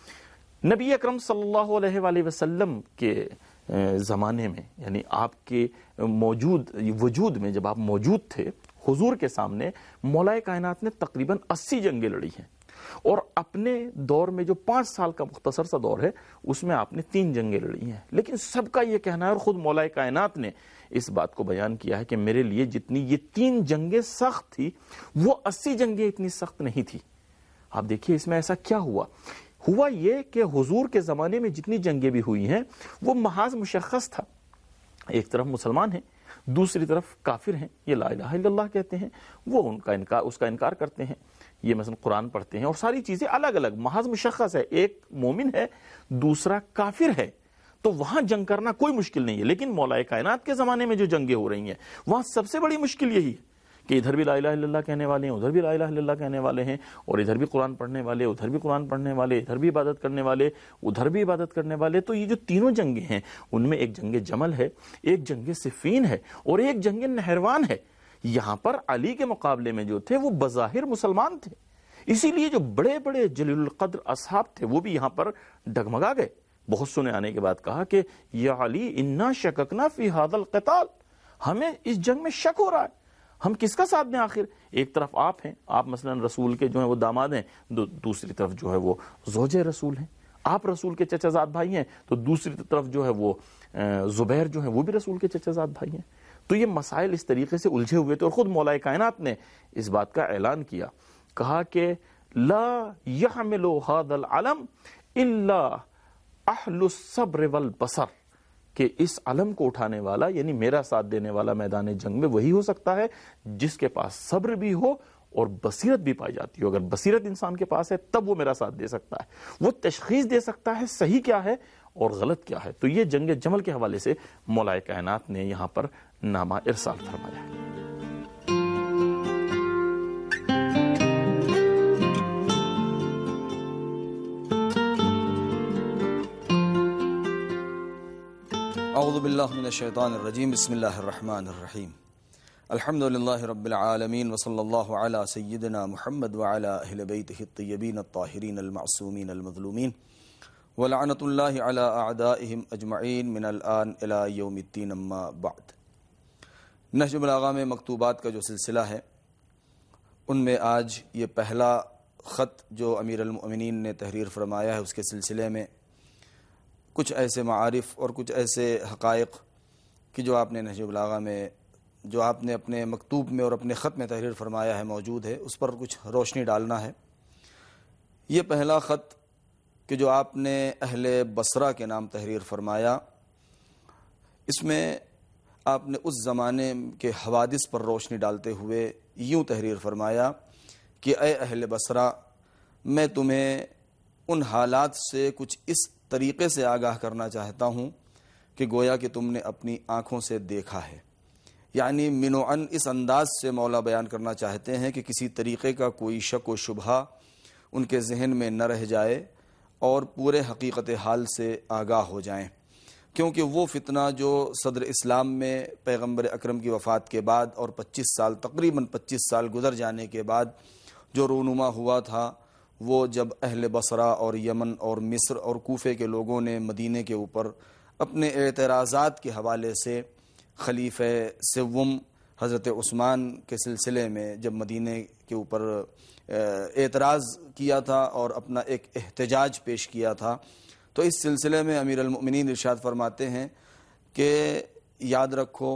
Speaker 6: نبی اکرم صلی اللہ علیہ وآلہ وسلم کے زمانے میں, یعنی آپ کے موجود وجود میں جب آپ موجود تھے, حضور کے سامنے مولا کائنات نے تقریباً اسی جنگیں لڑی ہیں, اور اپنے دور میں جو پانچ سال کا مختصر سا دور ہے اس میں آپ نے تین جنگیں لڑی ہیں. لیکن سب کا یہ کہنا ہے, اور خود مولا کائنات نے اس بات کو بیان کیا ہے کہ میرے لیے جتنی یہ تین جنگیں سخت تھی وہ اسی جنگیں اتنی سخت نہیں تھی. آپ دیکھیے اس میں ایسا کیا ہوا. ہوا یہ کہ حضور کے زمانے میں جتنی جنگیں بھی ہوئی ہیں وہ محاذ مشخص تھا. ایک طرف مسلمان ہیں, دوسری طرف کافر ہیں, یہ لا الہ الا اللہ کہتے ہیں, وہ ان کا انکار اس کا انکار کرتے ہیں, یہ مثلا قرآن پڑھتے ہیں, اور ساری چیزیں الگ الگ محاذ مشخص ہے. ایک مومن ہے, دوسرا کافر ہے, تو وہاں جنگ کرنا کوئی مشکل نہیں ہے. لیکن مولا کائنات کے زمانے میں جو جنگیں ہو رہی ہیں وہاں سب سے بڑی مشکل یہی ہے کہ ادھر بھی لا الہ الا اللہ کہنے والے ہیں, ادھر بھی لا الہ الا اللہ کہنے والے ہیں, اور ادھر بھی قرآن پڑھنے والے, ادھر بھی قرآن پڑھنے والے, ادھر بھی عبادت کرنے والے, ادھر بھی عبادت کرنے والے. تو یہ جو تینوں جنگیں ہیں ان میں ایک جنگ جمل ہے, ایک جنگ صفین ہے, اور ایک جنگ نہروان ہے. یہاں پر علی کے مقابلے میں جو تھے وہ بظاہر مسلمان تھے, اسی لیے جو بڑے بڑے جلیل القدر اصحاب تھے وہ بھی یہاں پر ڈگمگا گئے. بہت سنے آنے کے بعد کہا کہ یا علی انا شککنا فی ھذا القتال, ہمیں اس جنگ میں شک ہو رہا ہے, ہم کس کا ساتھ دیں آخر. ایک طرف آپ ہیں, آپ مثلا رسول کے جو ہیں وہ داماد ہیں, دوسری طرف جو ہے وہ زوج رسول ہیں. آپ رسول کے چچا زاد بھائی ہیں تو دوسری طرف جو ہے وہ زبیر جو ہیں وہ بھی رسول کے چچا زاد بھائی ہیں. تو یہ مسائل اس طریقے سے الجھے ہوئے تھے, اور خود مولا کائنات نے اس بات کا اعلان کیا, کہا کہ لا يحمل هذا العلم الا اہل الصبر والبصر، کہ اس علم کو اٹھانے والا یعنی میرا ساتھ دینے والا میدان جنگ میں وہی ہو سکتا ہے جس کے پاس صبر بھی ہو اور بصیرت بھی پائی جاتی ہو. اگر بصیرت انسان کے پاس ہے تب وہ میرا ساتھ دے سکتا ہے، وہ تشخیص دے سکتا ہے صحیح کیا ہے اور غلط کیا ہے. تو یہ جنگ جمل کے حوالے سے مولا کائنات نے یہاں پر نامہ ارسال فرمایا.
Speaker 8: اعوذ باللہ من الشیطان الرجیم، بسم اللہ الرحمن الرحیم. الحمد للہ رب العالمین وصلی اللہ علی سیدنا محمد وعلی اہل بیتہ الطیبین الطاہرین المعصومین المظلومین ولعنۃ اللہ علی اعدائہم اجمعین من الآن الی یوم الدین، اما بعد. نہج البلاغہ میں مکتوبات کا جو سلسلہ ہے ان میں آج یہ پہلا خط جو امیر المؤمنین نے تحریر فرمایا ہے اس کے سلسلے میں کچھ ایسے معارف اور کچھ ایسے حقائق کہ جو آپ نے نہج البلاغہ میں جو آپ نے اپنے مکتوب میں اور اپنے خط میں تحریر فرمایا ہے موجود ہے، اس پر کچھ روشنی ڈالنا ہے. یہ پہلا خط کہ جو آپ نے اہل بصرہ کے نام تحریر فرمایا، اس میں آپ نے اس زمانے کے حوادث پر روشنی ڈالتے ہوئے یوں تحریر فرمایا کہ اے اہل بصرہ، میں تمہیں ان حالات سے کچھ اس طریقے سے آگاہ کرنا چاہتا ہوں کہ گویا کہ تم نے اپنی آنکھوں سے دیکھا ہے. یعنی منوعاً اس انداز سے مولا بیان کرنا چاہتے ہیں کہ کسی طریقے کا کوئی شک و شبہہ ان کے ذہن میں نہ رہ جائے اور پورے حقیقت حال سے آگاہ ہو جائیں. کیونکہ وہ فتنہ جو صدر اسلام میں پیغمبر اکرم کی وفات کے بعد اور پچیس سال تقریباً پچیس سال گزر جانے کے بعد جو رونما ہوا تھا، وہ جب اہل بصرہ اور یمن اور مصر اور کوفے کے لوگوں نے مدینے کے اوپر اپنے اعتراضات کے حوالے سے خلیفہ سوم حضرت عثمان کے سلسلے میں جب مدینے کے اوپر اعتراض کیا تھا اور اپنا ایک احتجاج پیش کیا تھا، تو اس سلسلے میں امیر المؤمنین ارشاد فرماتے ہیں کہ یاد رکھو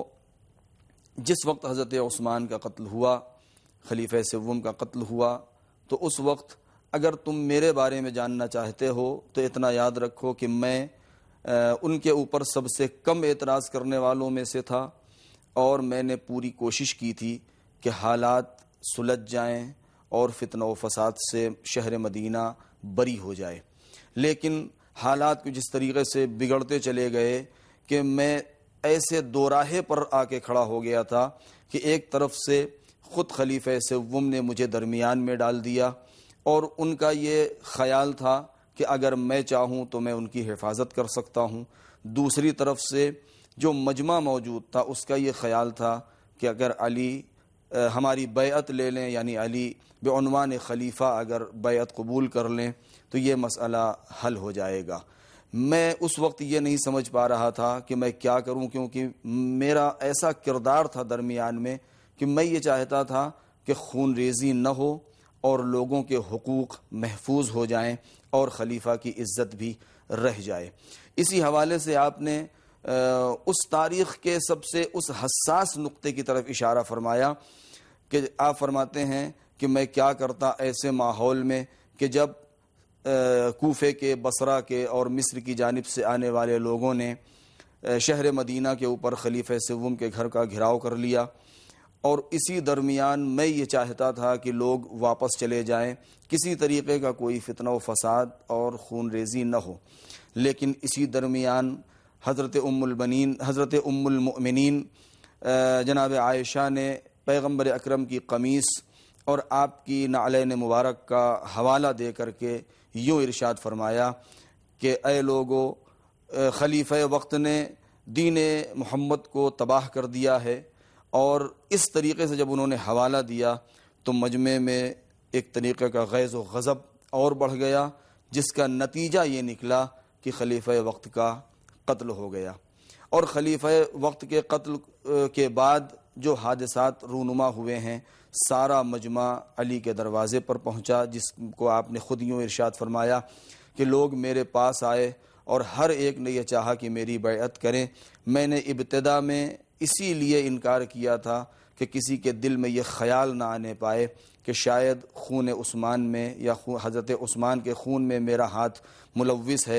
Speaker 8: جس وقت حضرت عثمان کا قتل ہوا، خلیفہ سوم کا قتل ہوا، تو اس وقت اگر تم میرے بارے میں جاننا چاہتے ہو تو اتنا یاد رکھو کہ میں ان کے اوپر سب سے کم اعتراض کرنے والوں میں سے تھا، اور میں نے پوری کوشش کی تھی کہ حالات سلجھ جائیں اور فتنہ و فساد سے شہر مدینہ بری ہو جائے. لیکن حالات کو جس طریقے سے بگڑتے چلے گئے کہ میں ایسے دوراہے پر آ کے کھڑا ہو گیا تھا کہ ایک طرف سے خود خلیفہ سوم نے مجھے درمیان میں ڈال دیا، اور ان کا یہ خیال تھا کہ اگر میں چاہوں تو میں ان کی حفاظت کر سکتا ہوں. دوسری طرف سے جو مجمع موجود تھا اس کا یہ خیال تھا کہ اگر علی ہماری بیعت لے لیں، یعنی علی بعنوان خلیفہ اگر بیعت قبول کر لیں تو یہ مسئلہ حل ہو جائے گا. میں اس وقت یہ نہیں سمجھ پا رہا تھا کہ میں کیا کروں، کیونکہ میرا ایسا کردار تھا درمیان میں کہ میں یہ چاہتا تھا کہ خون ریزی نہ ہو اور لوگوں کے حقوق محفوظ ہو جائیں اور خلیفہ کی عزت بھی رہ جائے. اسی حوالے سے آپ نے اس تاریخ کے سب سے اس حساس نقطے کی طرف اشارہ فرمایا کہ آپ فرماتے ہیں کہ میں کیا کرتا ایسے ماحول میں کہ جب کوفے کے، بصرہ کے اور مصر کی جانب سے آنے والے لوگوں نے شہر مدینہ کے اوپر خلیفہ سوم کے گھر کا گھراؤ کر لیا، اور اسی درمیان میں یہ چاہتا تھا کہ لوگ واپس چلے جائیں، کسی طریقے کا کوئی فتنہ و فساد اور خون ریزی نہ ہو. لیکن اسی درمیان حضرت ام البنین حضرت ام المؤمنین جناب عائشہ نے پیغمبر اکرم کی قمیص اور آپ کی نعلین مبارک کا حوالہ دے کر کے یوں ارشاد فرمایا کہ اے لوگو، خلیفہ وقت نے دین محمد کو تباہ کر دیا ہے. اور اس طریقے سے جب انہوں نے حوالہ دیا تو مجمع میں ایک طریقے کا غیظ و غضب اور بڑھ گیا، جس کا نتیجہ یہ نکلا کہ خلیفہ وقت کا قتل ہو گیا. اور خلیفہ وقت کے قتل کے بعد جو حادثات رونما ہوئے ہیں، سارا مجمع علی کے دروازے پر پہنچا، جس کو آپ نے خود یوں ارشاد فرمایا کہ لوگ میرے پاس آئے اور ہر ایک نے یہ چاہا کہ میری بیعت کریں. میں نے ابتدا میں اسی لیے انکار کیا تھا کہ کسی کے دل میں یہ خیال نہ آنے پائے کہ شاید خون عثمان میں یا حضرت عثمان کے خون میں میرا ہاتھ ملوث ہے.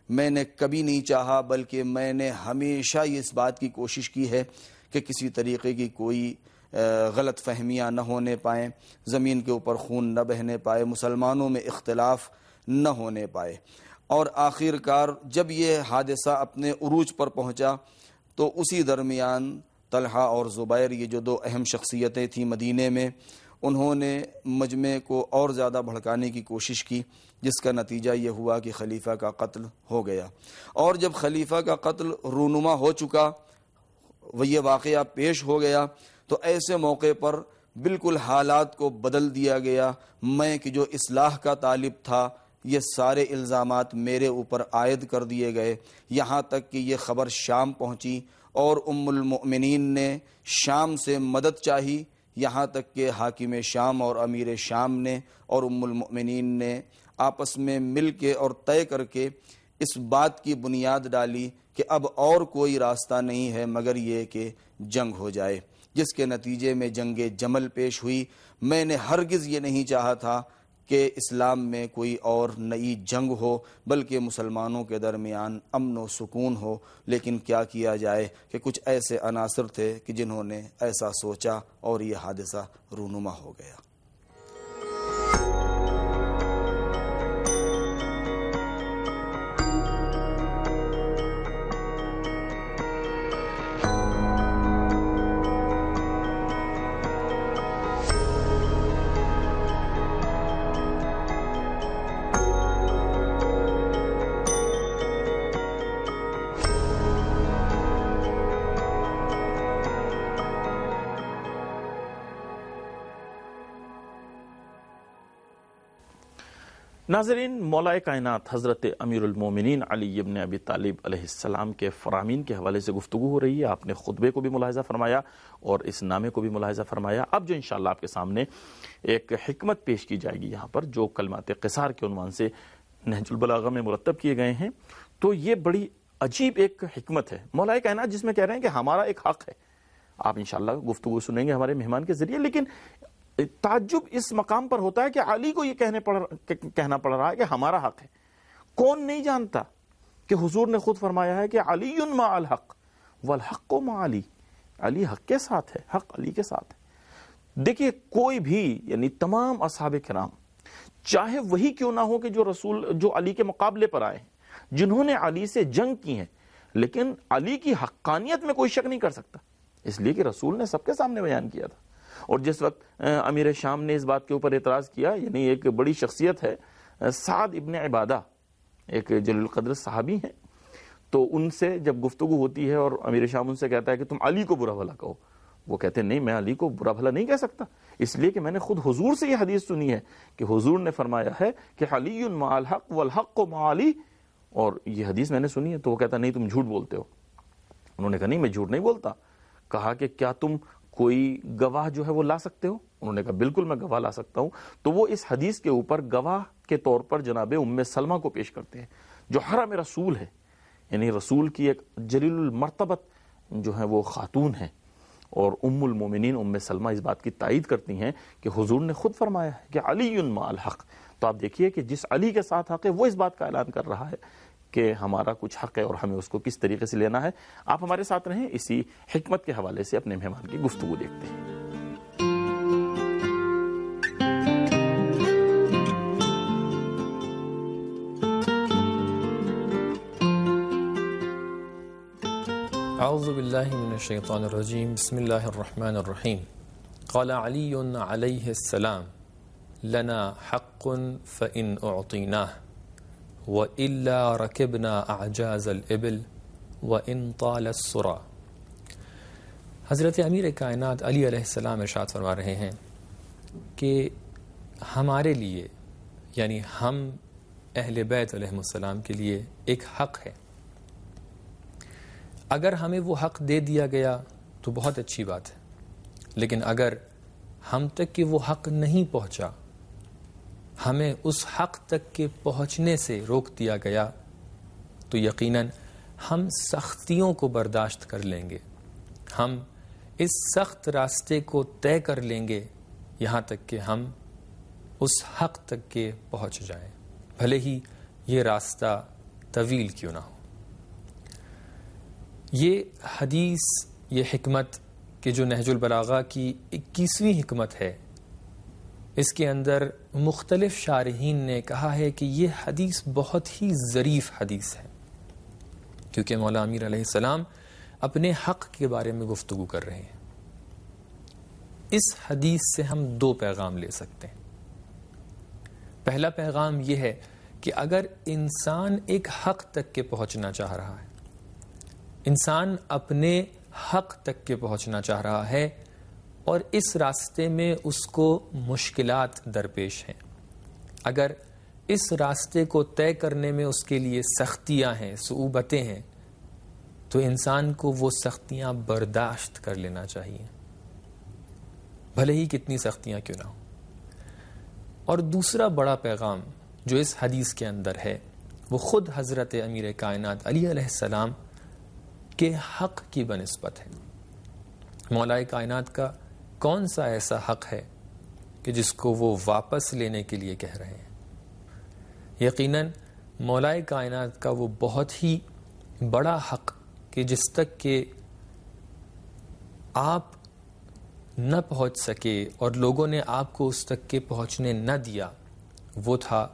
Speaker 8: میں نے کبھی نہیں چاہا، بلکہ میں نے ہمیشہ یہ اس بات کی کوشش کی ہے کہ کسی طریقے کی کوئی غلط فہمیاں نہ ہونے پائیں، زمین کے اوپر خون نہ بہنے پائے، مسلمانوں میں اختلاف نہ ہونے پائے۔ اور آخر کار جب یہ حادثہ اپنے عروج پر پہنچا تو اسی درمیان طلحہ اور زبیر، یہ جو دو اہم شخصیتیں تھیں مدینے میں، انہوں نے مجمع کو اور زیادہ بھڑکانے کی کوشش کی، جس کا نتیجہ یہ ہوا کہ خلیفہ کا قتل ہو گیا۔ اور جب خلیفہ کا قتل رونما ہو چکا، وہ یہ واقعہ پیش ہو گیا، تو ایسے موقع پر بالکل حالات کو بدل دیا گیا۔ میں کہ جو اصلاح کا طالب تھا، یہ سارے الزامات میرے اوپر عائد کر دیے گئے، یہاں تک کہ یہ خبر شام پہنچی اور ام المؤمنین نے شام سے مدد چاہی، یہاں تک کہ حاکم شام اور امیر شام نے اور ام المؤمنین نے آپس میں مل کے اور طے کر کے اس بات کی بنیاد ڈالی کہ اب اور کوئی راستہ نہیں ہے مگر یہ کہ جنگ ہو جائے، جس کے نتیجے میں جنگ جمل پیش ہوئی۔ میں نے ہرگز یہ نہیں چاہا تھا کہ اسلام میں کوئی اور نئی جنگ ہو، بلکہ مسلمانوں کے درمیان امن و سکون ہو، لیکن کیا کیا جائے کہ کچھ ایسے عناصر تھے کہ جنہوں نے ایسا سوچا اور یہ حادثہ رونما ہو گیا۔
Speaker 6: ناظرین، مولا کائنات حضرت امیر المومنین علی ابن ابی طالب علیہ السلام کے فرامین کے حوالے سے گفتگو ہو رہی ہے۔ آپ نے خطبے کو بھی ملاحظہ فرمایا اور اس نامے کو بھی ملاحظہ فرمایا۔ اب جو انشاءاللہ آپ کے سامنے ایک حکمت پیش کی جائے گی یہاں پر، جو کلمات قصار کے عنوان سے نہج البلاغہ میں مرتب کیے گئے ہیں، تو یہ بڑی عجیب ایک حکمت ہے مولا کائنات، جس میں کہہ رہے ہیں کہ ہمارا ایک حق ہے۔ آپ انشاءاللہ گفتگو سنیں گے ہمارے مہمان کے ذریعے، لیکن تعجب اس مقام پر ہوتا ہے کہ علی کو یہ کہنے پڑ کہنا پڑ رہا ہے کہ ہمارا حق ہے۔ کون نہیں جانتا کہ حضور نے خود فرمایا ہے کہ علی مع الحق والحق مع علی، علی حق کے ساتھ ہے، حق علی کے ساتھ ہے۔ دیکھیے، کوئی بھی یعنی تمام اصحاب کرام، چاہے وہی کیوں نہ ہو کہ جو رسول جو علی کے مقابلے پر آئے ہیں، جنہوں نے علی سے جنگ کی ہے، لیکن علی کی حقانیت میں کوئی شک نہیں کر سکتا، اس لیے کہ رسول نے سب کے سامنے بیان کیا تھا۔ اور جس وقت امیر شام نے اس بات کے اوپر اعتراض کیا، یعنی ایک بڑی شخصیت ہے سعد ابن عبادہ، ایک جلیل القدر صحابی ہیں، تو ان سے جب گفتگو ہوتی ہے اور امیر شام ان سے کہتا ہے کہ تم علی کو برا بھلا کہو، وہ کہتے ہیں نہیں، میں علی کو برا بھلا نہیں کہہ سکتا، اس لیے کہ میں نے خود حضور سے یہ حدیث سنی ہے کہ حضور نے فرمایا ہے کہ علی مع الحق والحق مع علی، اور یہ حدیث میں نے سنی ہے۔ تو وہ کہتا نہیں، تم جھوٹ بولتے ہو۔ انہوں نے کہا نہیں، میں جھوٹ نہیں بولتا۔ کہا کہ کیا تم کوئی گواہ جو ہے وہ لا سکتے ہو؟ انہوں نے کہا بالکل میں گواہ لا سکتا ہوں۔ تو وہ اس حدیث کے اوپر گواہ کے طور پر جناب ام سلمہ کو پیش کرتے ہیں، جو حرم رسول ہے، یعنی رسول کی ایک جلیل المرتبت جو ہے وہ خاتون ہے، اور ام المومنین ام سلمہ اس بات کی تائید کرتی ہیں کہ حضور نے خود فرمایا ہے کہ علی مع الحق۔ تو آپ دیکھیے کہ جس علی کے ساتھ حق ہے، وہ اس بات کا اعلان کر رہا ہے کہ ہمارا کچھ حق ہے اور ہمیں اس کو کس طریقے سے لینا ہے۔ آپ ہمارے ساتھ رہیں، اسی حکمت کے حوالے سے اپنے مہمان کی گفتگو دیکھتے ہیں۔
Speaker 9: اعوذ باللہ من الشیطان الرجیم، بسم اللہ الرحمن الرحیم۔ قال علی علیہ السلام لنا حق فإن اعطیناہ وَإِلَّا رَكِبْنَا أَعْجَازَ الْإِبِلِ وَإِن طَالَ السُّرَى۔ حضرت امیر کائنات علی علیہ السلام ارشاد فرما رہے ہیں کہ ہمارے لیے، یعنی ہم اہل بیت علیہ السلام کے لیے ایک حق ہے۔ اگر ہمیں وہ حق دے دیا گیا تو بہت اچھی بات ہے، لیکن اگر ہم تک کہ وہ حق نہیں پہنچا، ہمیں اس حق تک کے پہنچنے سے روک دیا گیا، تو یقیناً ہم سختیوں کو برداشت کر لیں گے، ہم اس سخت راستے کو طے کر لیں گے یہاں تک کہ ہم اس حق تک کے پہنچ جائیں، بھلے ہی یہ راستہ طویل کیوں نہ ہو. یہ حدیث، یہ حکمت کہ جو نہج البلاغہ کی اکیسویں حکمت ہے، اس کے اندر مختلف شارحین نے کہا ہے کہ یہ حدیث بہت ہی ظریف حدیث ہے، کیونکہ مولا امیر علیہ السلام اپنے حق کے بارے میں گفتگو کر رہے ہیں. اس حدیث سے ہم دو پیغام لے سکتے ہیں. پہلا پیغام یہ ہے کہ اگر انسان ایک حق تک کے پہنچنا چاہ رہا ہے، انسان اپنے حق تک کے پہنچنا چاہ رہا ہے اور اس راستے میں اس کو مشکلات درپیش ہیں، اگر اس راستے کو طے کرنے میں اس کے لیے سختیاں ہیں، صعوبتیں ہیں، تو انسان کو وہ سختیاں برداشت کر لینا چاہیے، بھلے ہی کتنی سختیاں کیوں نہ ہوں. اور دوسرا بڑا پیغام جو اس حدیث کے اندر ہے وہ خود حضرت امیر کائنات علی علیہ السلام کے حق کی بنسبت ہے. مولا کائنات کا کون سا ایسا حق ہے کہ جس کو وہ واپس لینے کے لیے کہہ رہے ہیں؟ یقیناً مولا کائنات کا وہ بہت ہی بڑا حق کہ جس تک کہ آپ نہ پہنچ سکے اور لوگوں نے آپ کو اس تک کے پہنچنے نہ دیا، وہ تھا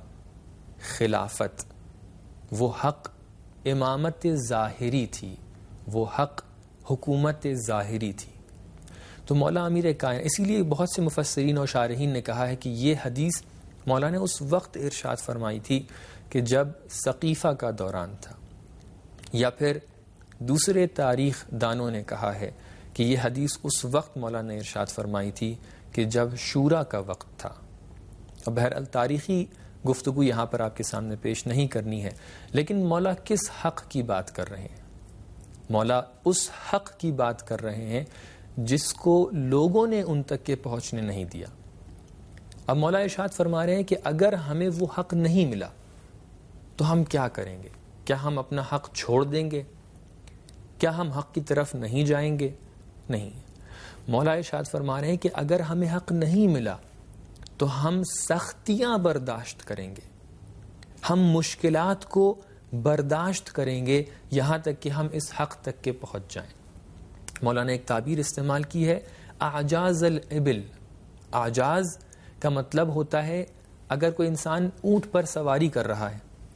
Speaker 9: خلافت. وہ حق امامت ظاہری تھی، وہ حق حکومت ظاہری تھی. تو مولا امیر کائنات، اسی لیے بہت سے مفسرین اور شارحین نے کہا ہے کہ یہ حدیث مولا نے اس وقت ارشاد فرمائی تھی کہ جب ثقیفہ کا دوران تھا، یا پھر دوسرے تاریخ دانوں نے کہا ہے کہ یہ حدیث اس وقت مولا نے ارشاد فرمائی تھی کہ جب شورا کا وقت تھا. اب بہرحال تاریخی گفتگو یہاں پر آپ کے سامنے پیش نہیں کرنی ہے، لیکن مولا کس حق کی بات کر رہے ہیں؟ مولا اس حق کی بات کر رہے ہیں جس کو لوگوں نے ان تک کے پہنچنے نہیں دیا. اب مولا ارشاد فرما رہے ہیں کہ اگر ہمیں وہ حق نہیں ملا تو ہم کیا کریں گے؟ کیا ہم اپنا حق چھوڑ دیں گے؟ کیا ہم حق کی طرف نہیں جائیں گے؟ نہیں. مولا ارشاد فرما رہے ہیں کہ اگر ہمیں حق نہیں ملا تو ہم سختیاں برداشت کریں گے، ہم مشکلات کو برداشت کریں گے یہاں تک کہ ہم اس حق تک کے پہنچ جائیں. مولا نے ایک تعبیر استعمال کی ہے، اعجاز الابل. اعجاز کا مطلب ہوتا ہے اگر کوئی انسان اونٹ پر سواری کر رہا ہے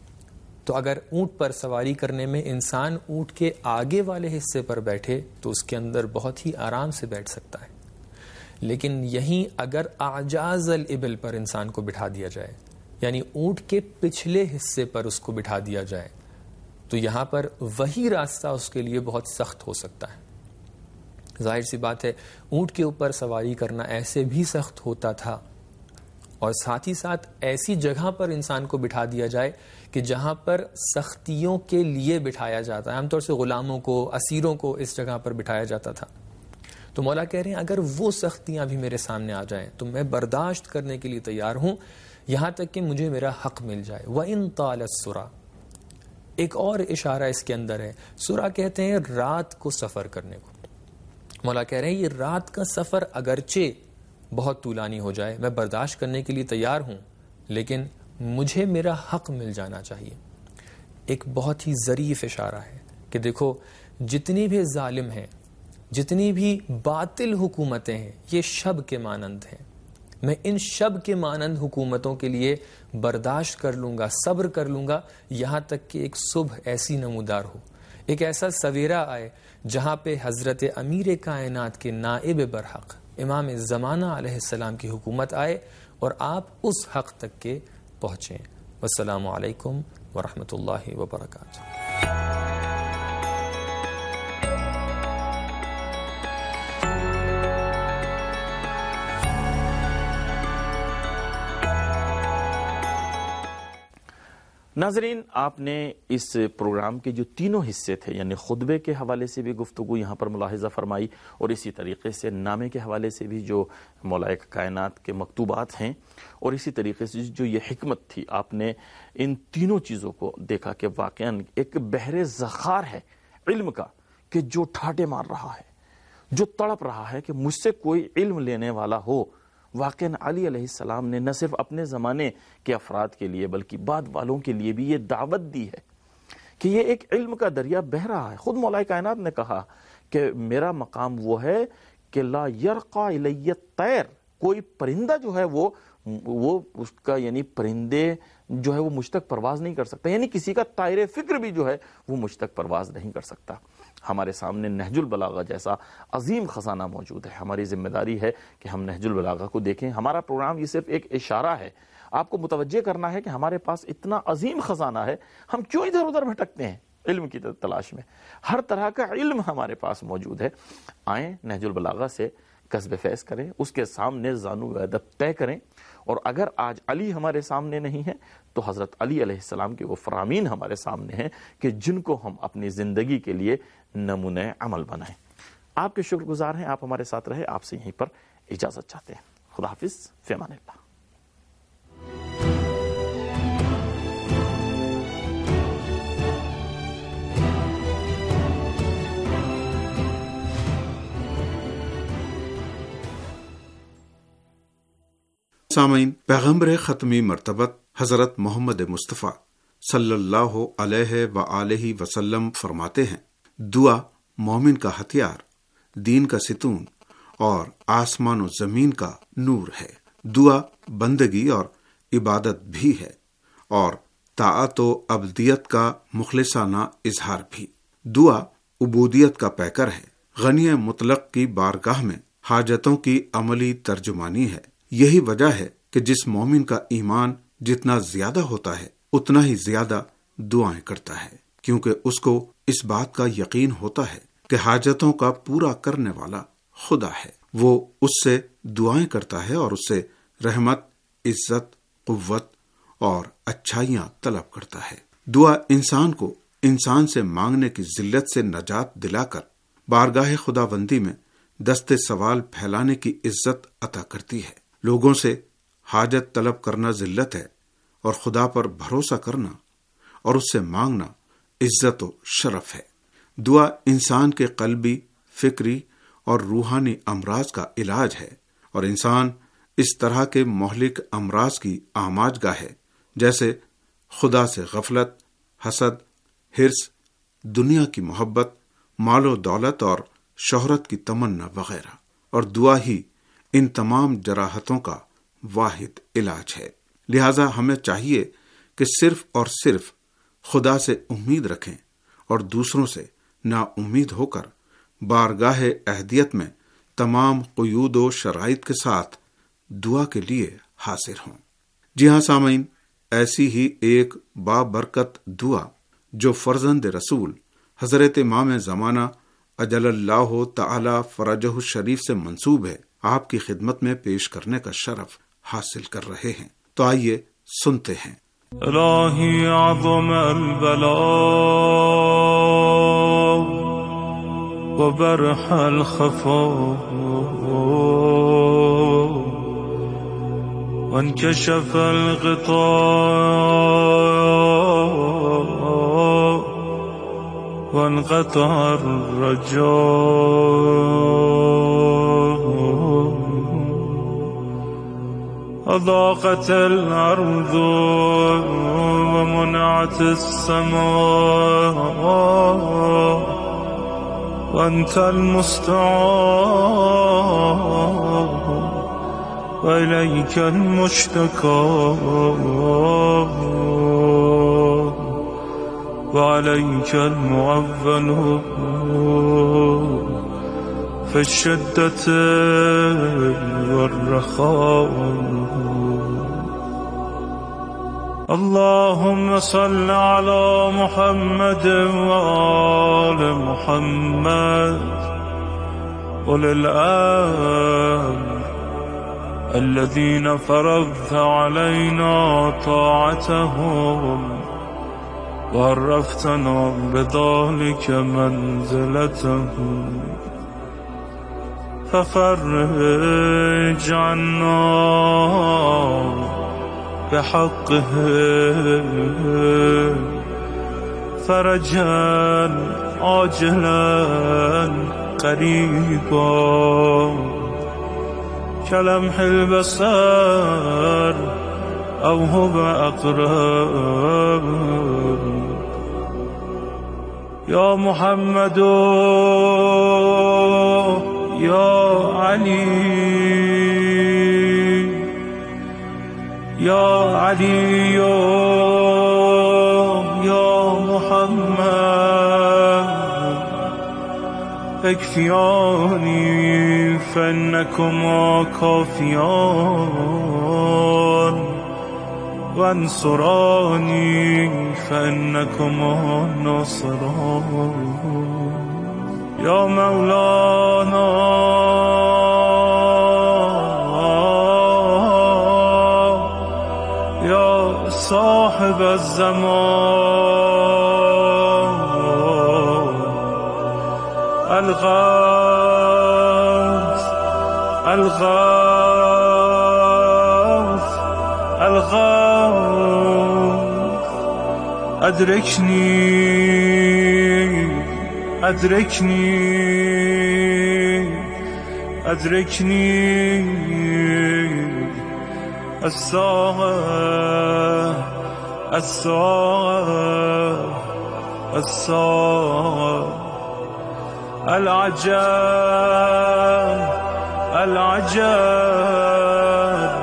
Speaker 9: تو اگر اونٹ پر سواری کرنے میں انسان اونٹ کے آگے والے حصے پر بیٹھے تو اس کے اندر بہت ہی آرام سے بیٹھ سکتا ہے، لیکن یہیں اگر اعجاز الابل پر انسان کو بٹھا دیا جائے، یعنی اونٹ کے پچھلے حصے پر اس کو بٹھا دیا جائے، تو یہاں پر وہی راستہ اس کے لیے بہت سخت ہو سکتا ہے. ظاہر سی بات ہے اونٹ کے اوپر سواری کرنا ایسے بھی سخت ہوتا تھا، اور ساتھ ہی ساتھ ایسی جگہ پر انسان کو بٹھا دیا جائے کہ جہاں پر سختیوں کے لیے بٹھایا جاتا ہے. عام طور سے غلاموں کو، اسیروں کو اس جگہ پر بٹھایا جاتا تھا. تو مولا کہہ رہے ہیں اگر وہ سختیاں بھی میرے سامنے آ جائیں تو میں برداشت کرنے کے لیے تیار ہوں یہاں تک کہ مجھے میرا حق مل جائے. وَإِن طَالَ السُّرَى، ایک اور اشارہ اس کے اندر ہے. سورہ کہتے ہیں رات کو سفر کرنے کو. مولا کہہ رہے ہیں یہ رات کا سفر اگرچہ بہت طولانی ہو جائے میں برداشت کرنے کے لیے تیار ہوں، لیکن مجھے میرا حق مل جانا چاہیے. ایک بہت ہی ظریف اشارہ ہے کہ دیکھو جتنی بھی ظالم ہیں، جتنی بھی باطل حکومتیں ہیں، یہ شب کے مانند ہیں. میں ان شب کے مانند حکومتوں کے لیے برداشت کر لوں گا، صبر کر لوں گا یہاں تک کہ ایک صبح ایسی نمودار ہو، ایک ایسا سویرا آئے جہاں پہ حضرت امیر کائنات کے نائب برحق امام زمانہ علیہ السلام کی حکومت آئے اور آپ اس حق تک کے پہنچیں. والسلام علیکم ورحمۃ اللہ وبرکاتہ.
Speaker 6: ناظرین، آپ نے اس پروگرام کے جو تینوں حصے تھے یعنی خطبے کے حوالے سے بھی گفتگو یہاں پر ملاحظہ فرمائی، اور اسی طریقے سے نامے کے حوالے سے بھی جو مولا کائنات کے مکتوبات ہیں، اور اسی طریقے سے جو یہ حکمت تھی، آپ نے ان تینوں چیزوں کو دیکھا کہ واقعاً ایک بحر ذخار ہے علم کا کہ جو ٹھاٹے مار رہا ہے، جو تڑپ رہا ہے کہ مجھ سے کوئی علم لینے والا ہو. واقعاً علی علیہ السلام نے نہ صرف اپنے زمانے کے افراد کے لیے بلکہ بعد والوں کے لیے بھی یہ دعوت دی ہے کہ یہ ایک علم کا دریا بہہ رہا ہے. خود مولا کائنات نے کہا کہ میرا مقام وہ ہے کہ لا یرقا الی الطیر، کوئی پرندہ جو ہے وہ وہ اس کا یعنی پرندے جو ہے وہ مجھ تک پرواز نہیں کر سکتا، یعنی کسی کا طائر فکر بھی جو ہے وہ مجھ تک پرواز نہیں کر سکتا. ہمارے سامنے نہج البلاغہ جیسا عظیم خزانہ موجود ہے. ہماری ذمہ داری ہے کہ ہم نہج البلاغہ کو دیکھیں. ہمارا پروگرام یہ صرف ایک اشارہ ہے، آپ کو متوجہ کرنا ہے کہ ہمارے پاس اتنا عظیم خزانہ ہے، ہم کیوں ادھر ادھر بھٹکتے ہیں علم کی تلاش میں. ہر طرح کا علم ہمارے پاس موجود ہے. آئیں نہج البلاغہ سے کسب فیض کریں، اس کے سامنے زانو ادب طے کریں. اور اگر آج علی ہمارے سامنے نہیں ہے تو حضرت علی علیہ السلام کے وہ فرامین ہمارے سامنے ہیں کہ جن کو ہم اپنی زندگی کے لیے نمونہ عمل بنائیں. آپ کے شکر گزار ہیں، آپ ہمارے ساتھ رہے. آپ سے یہیں پر اجازت چاہتے ہیں. خدا حافظ، فی امان اللہ.
Speaker 10: سامعین، پیغمبر ختمی مرتبت حضرت محمد مصطفیٰ صلی اللہ علیہ وآلہ وسلم فرماتے ہیں، دعا مومن کا ہتھیار، دین کا ستون اور آسمان و زمین کا نور ہے. دعا بندگی اور عبادت بھی ہے اور طاعت و عبدیت کا مخلصانہ اظہار بھی. دعا عبودیت کا پیکر ہے، غنی مطلق کی بارگاہ میں حاجتوں کی عملی ترجمانی ہے. یہی وجہ ہے کہ جس مومن کا ایمان جتنا زیادہ ہوتا ہے اتنا ہی زیادہ دعائیں کرتا ہے، کیونکہ اس کو اس بات کا یقین ہوتا ہے کہ حاجتوں کا پورا کرنے والا خدا ہے. وہ اس سے دعائیں کرتا ہے اور اس سے رحمت، عزت، قوت اور اچھائیاں طلب کرتا ہے. دعا انسان کو انسان سے مانگنے کی ذلت سے نجات دلا کر بارگاہ خدا بندی میں دست سوال پھیلانے کی عزت عطا کرتی ہے. لوگوں سے حاجت طلب کرنا ذلت ہے اور خدا پر بھروسہ کرنا اور اس سے مانگنا عزت و شرف ہے. دعا انسان کے قلبی، فکری اور روحانی امراض کا علاج ہے اور انسان اس طرح کے مہلک امراض کی آماج گاہ ہے جیسے خدا سے غفلت، حسد، حرص، دنیا کی محبت، مال و دولت اور شہرت کی تمنا وغیرہ. اور دعا ہی ان تمام جراحتوں کا واحد علاج ہے. لہذا ہمیں چاہیے کہ صرف اور صرف خدا سے امید رکھیں اور دوسروں سے نا امید ہو کر بارگاہ اہدیت میں تمام قیود و شرائط کے ساتھ دعا کے لیے حاضر ہوں. جی ہاں سامعین، ایسی ہی ایک بابرکت دعا جو فرزند رسول حضرت امام زمانہ اجل اللہ تعالی فرجہ الشریف سے منسوب ہے، آپ کی خدمت میں پیش کرنے کا شرف حاصل کر رہے ہیں. تو آئیے سنتے ہیں.
Speaker 11: الہی عظم البلاء وبرح الخفاء وانكشف الغطاء وانقطع الرجاء أضاقت الأرض ومنعت السماء وأنت المستعان وإليك المشتكى وعليك المعول في الشدة والرخاء. اللهم صل على محمد وآل محمد أولي الأمر الذين فرضت علينا طاعتهم وعرفتنا بذلك منزلتهم ففرج عنا بحقه فرجا عاجلا قريبا كلمح البصر أو هو أقرب یا محمد یا علی یا علی یا محمد اکفیانی فانکما کافیان وانصرانی فانکما ناصران یا مولانا یا صاحب الزمان الغوث الغوث الغوث ادرکنی ادرکنی ادرکنی الساعة الساعة الساعة العجب العجب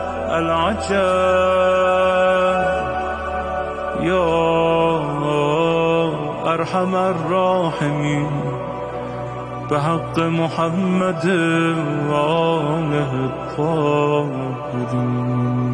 Speaker 11: العجب يا أرحم الراحمين بحق محمد وآله الطاهرين.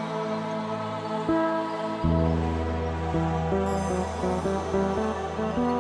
Speaker 12: Thank you.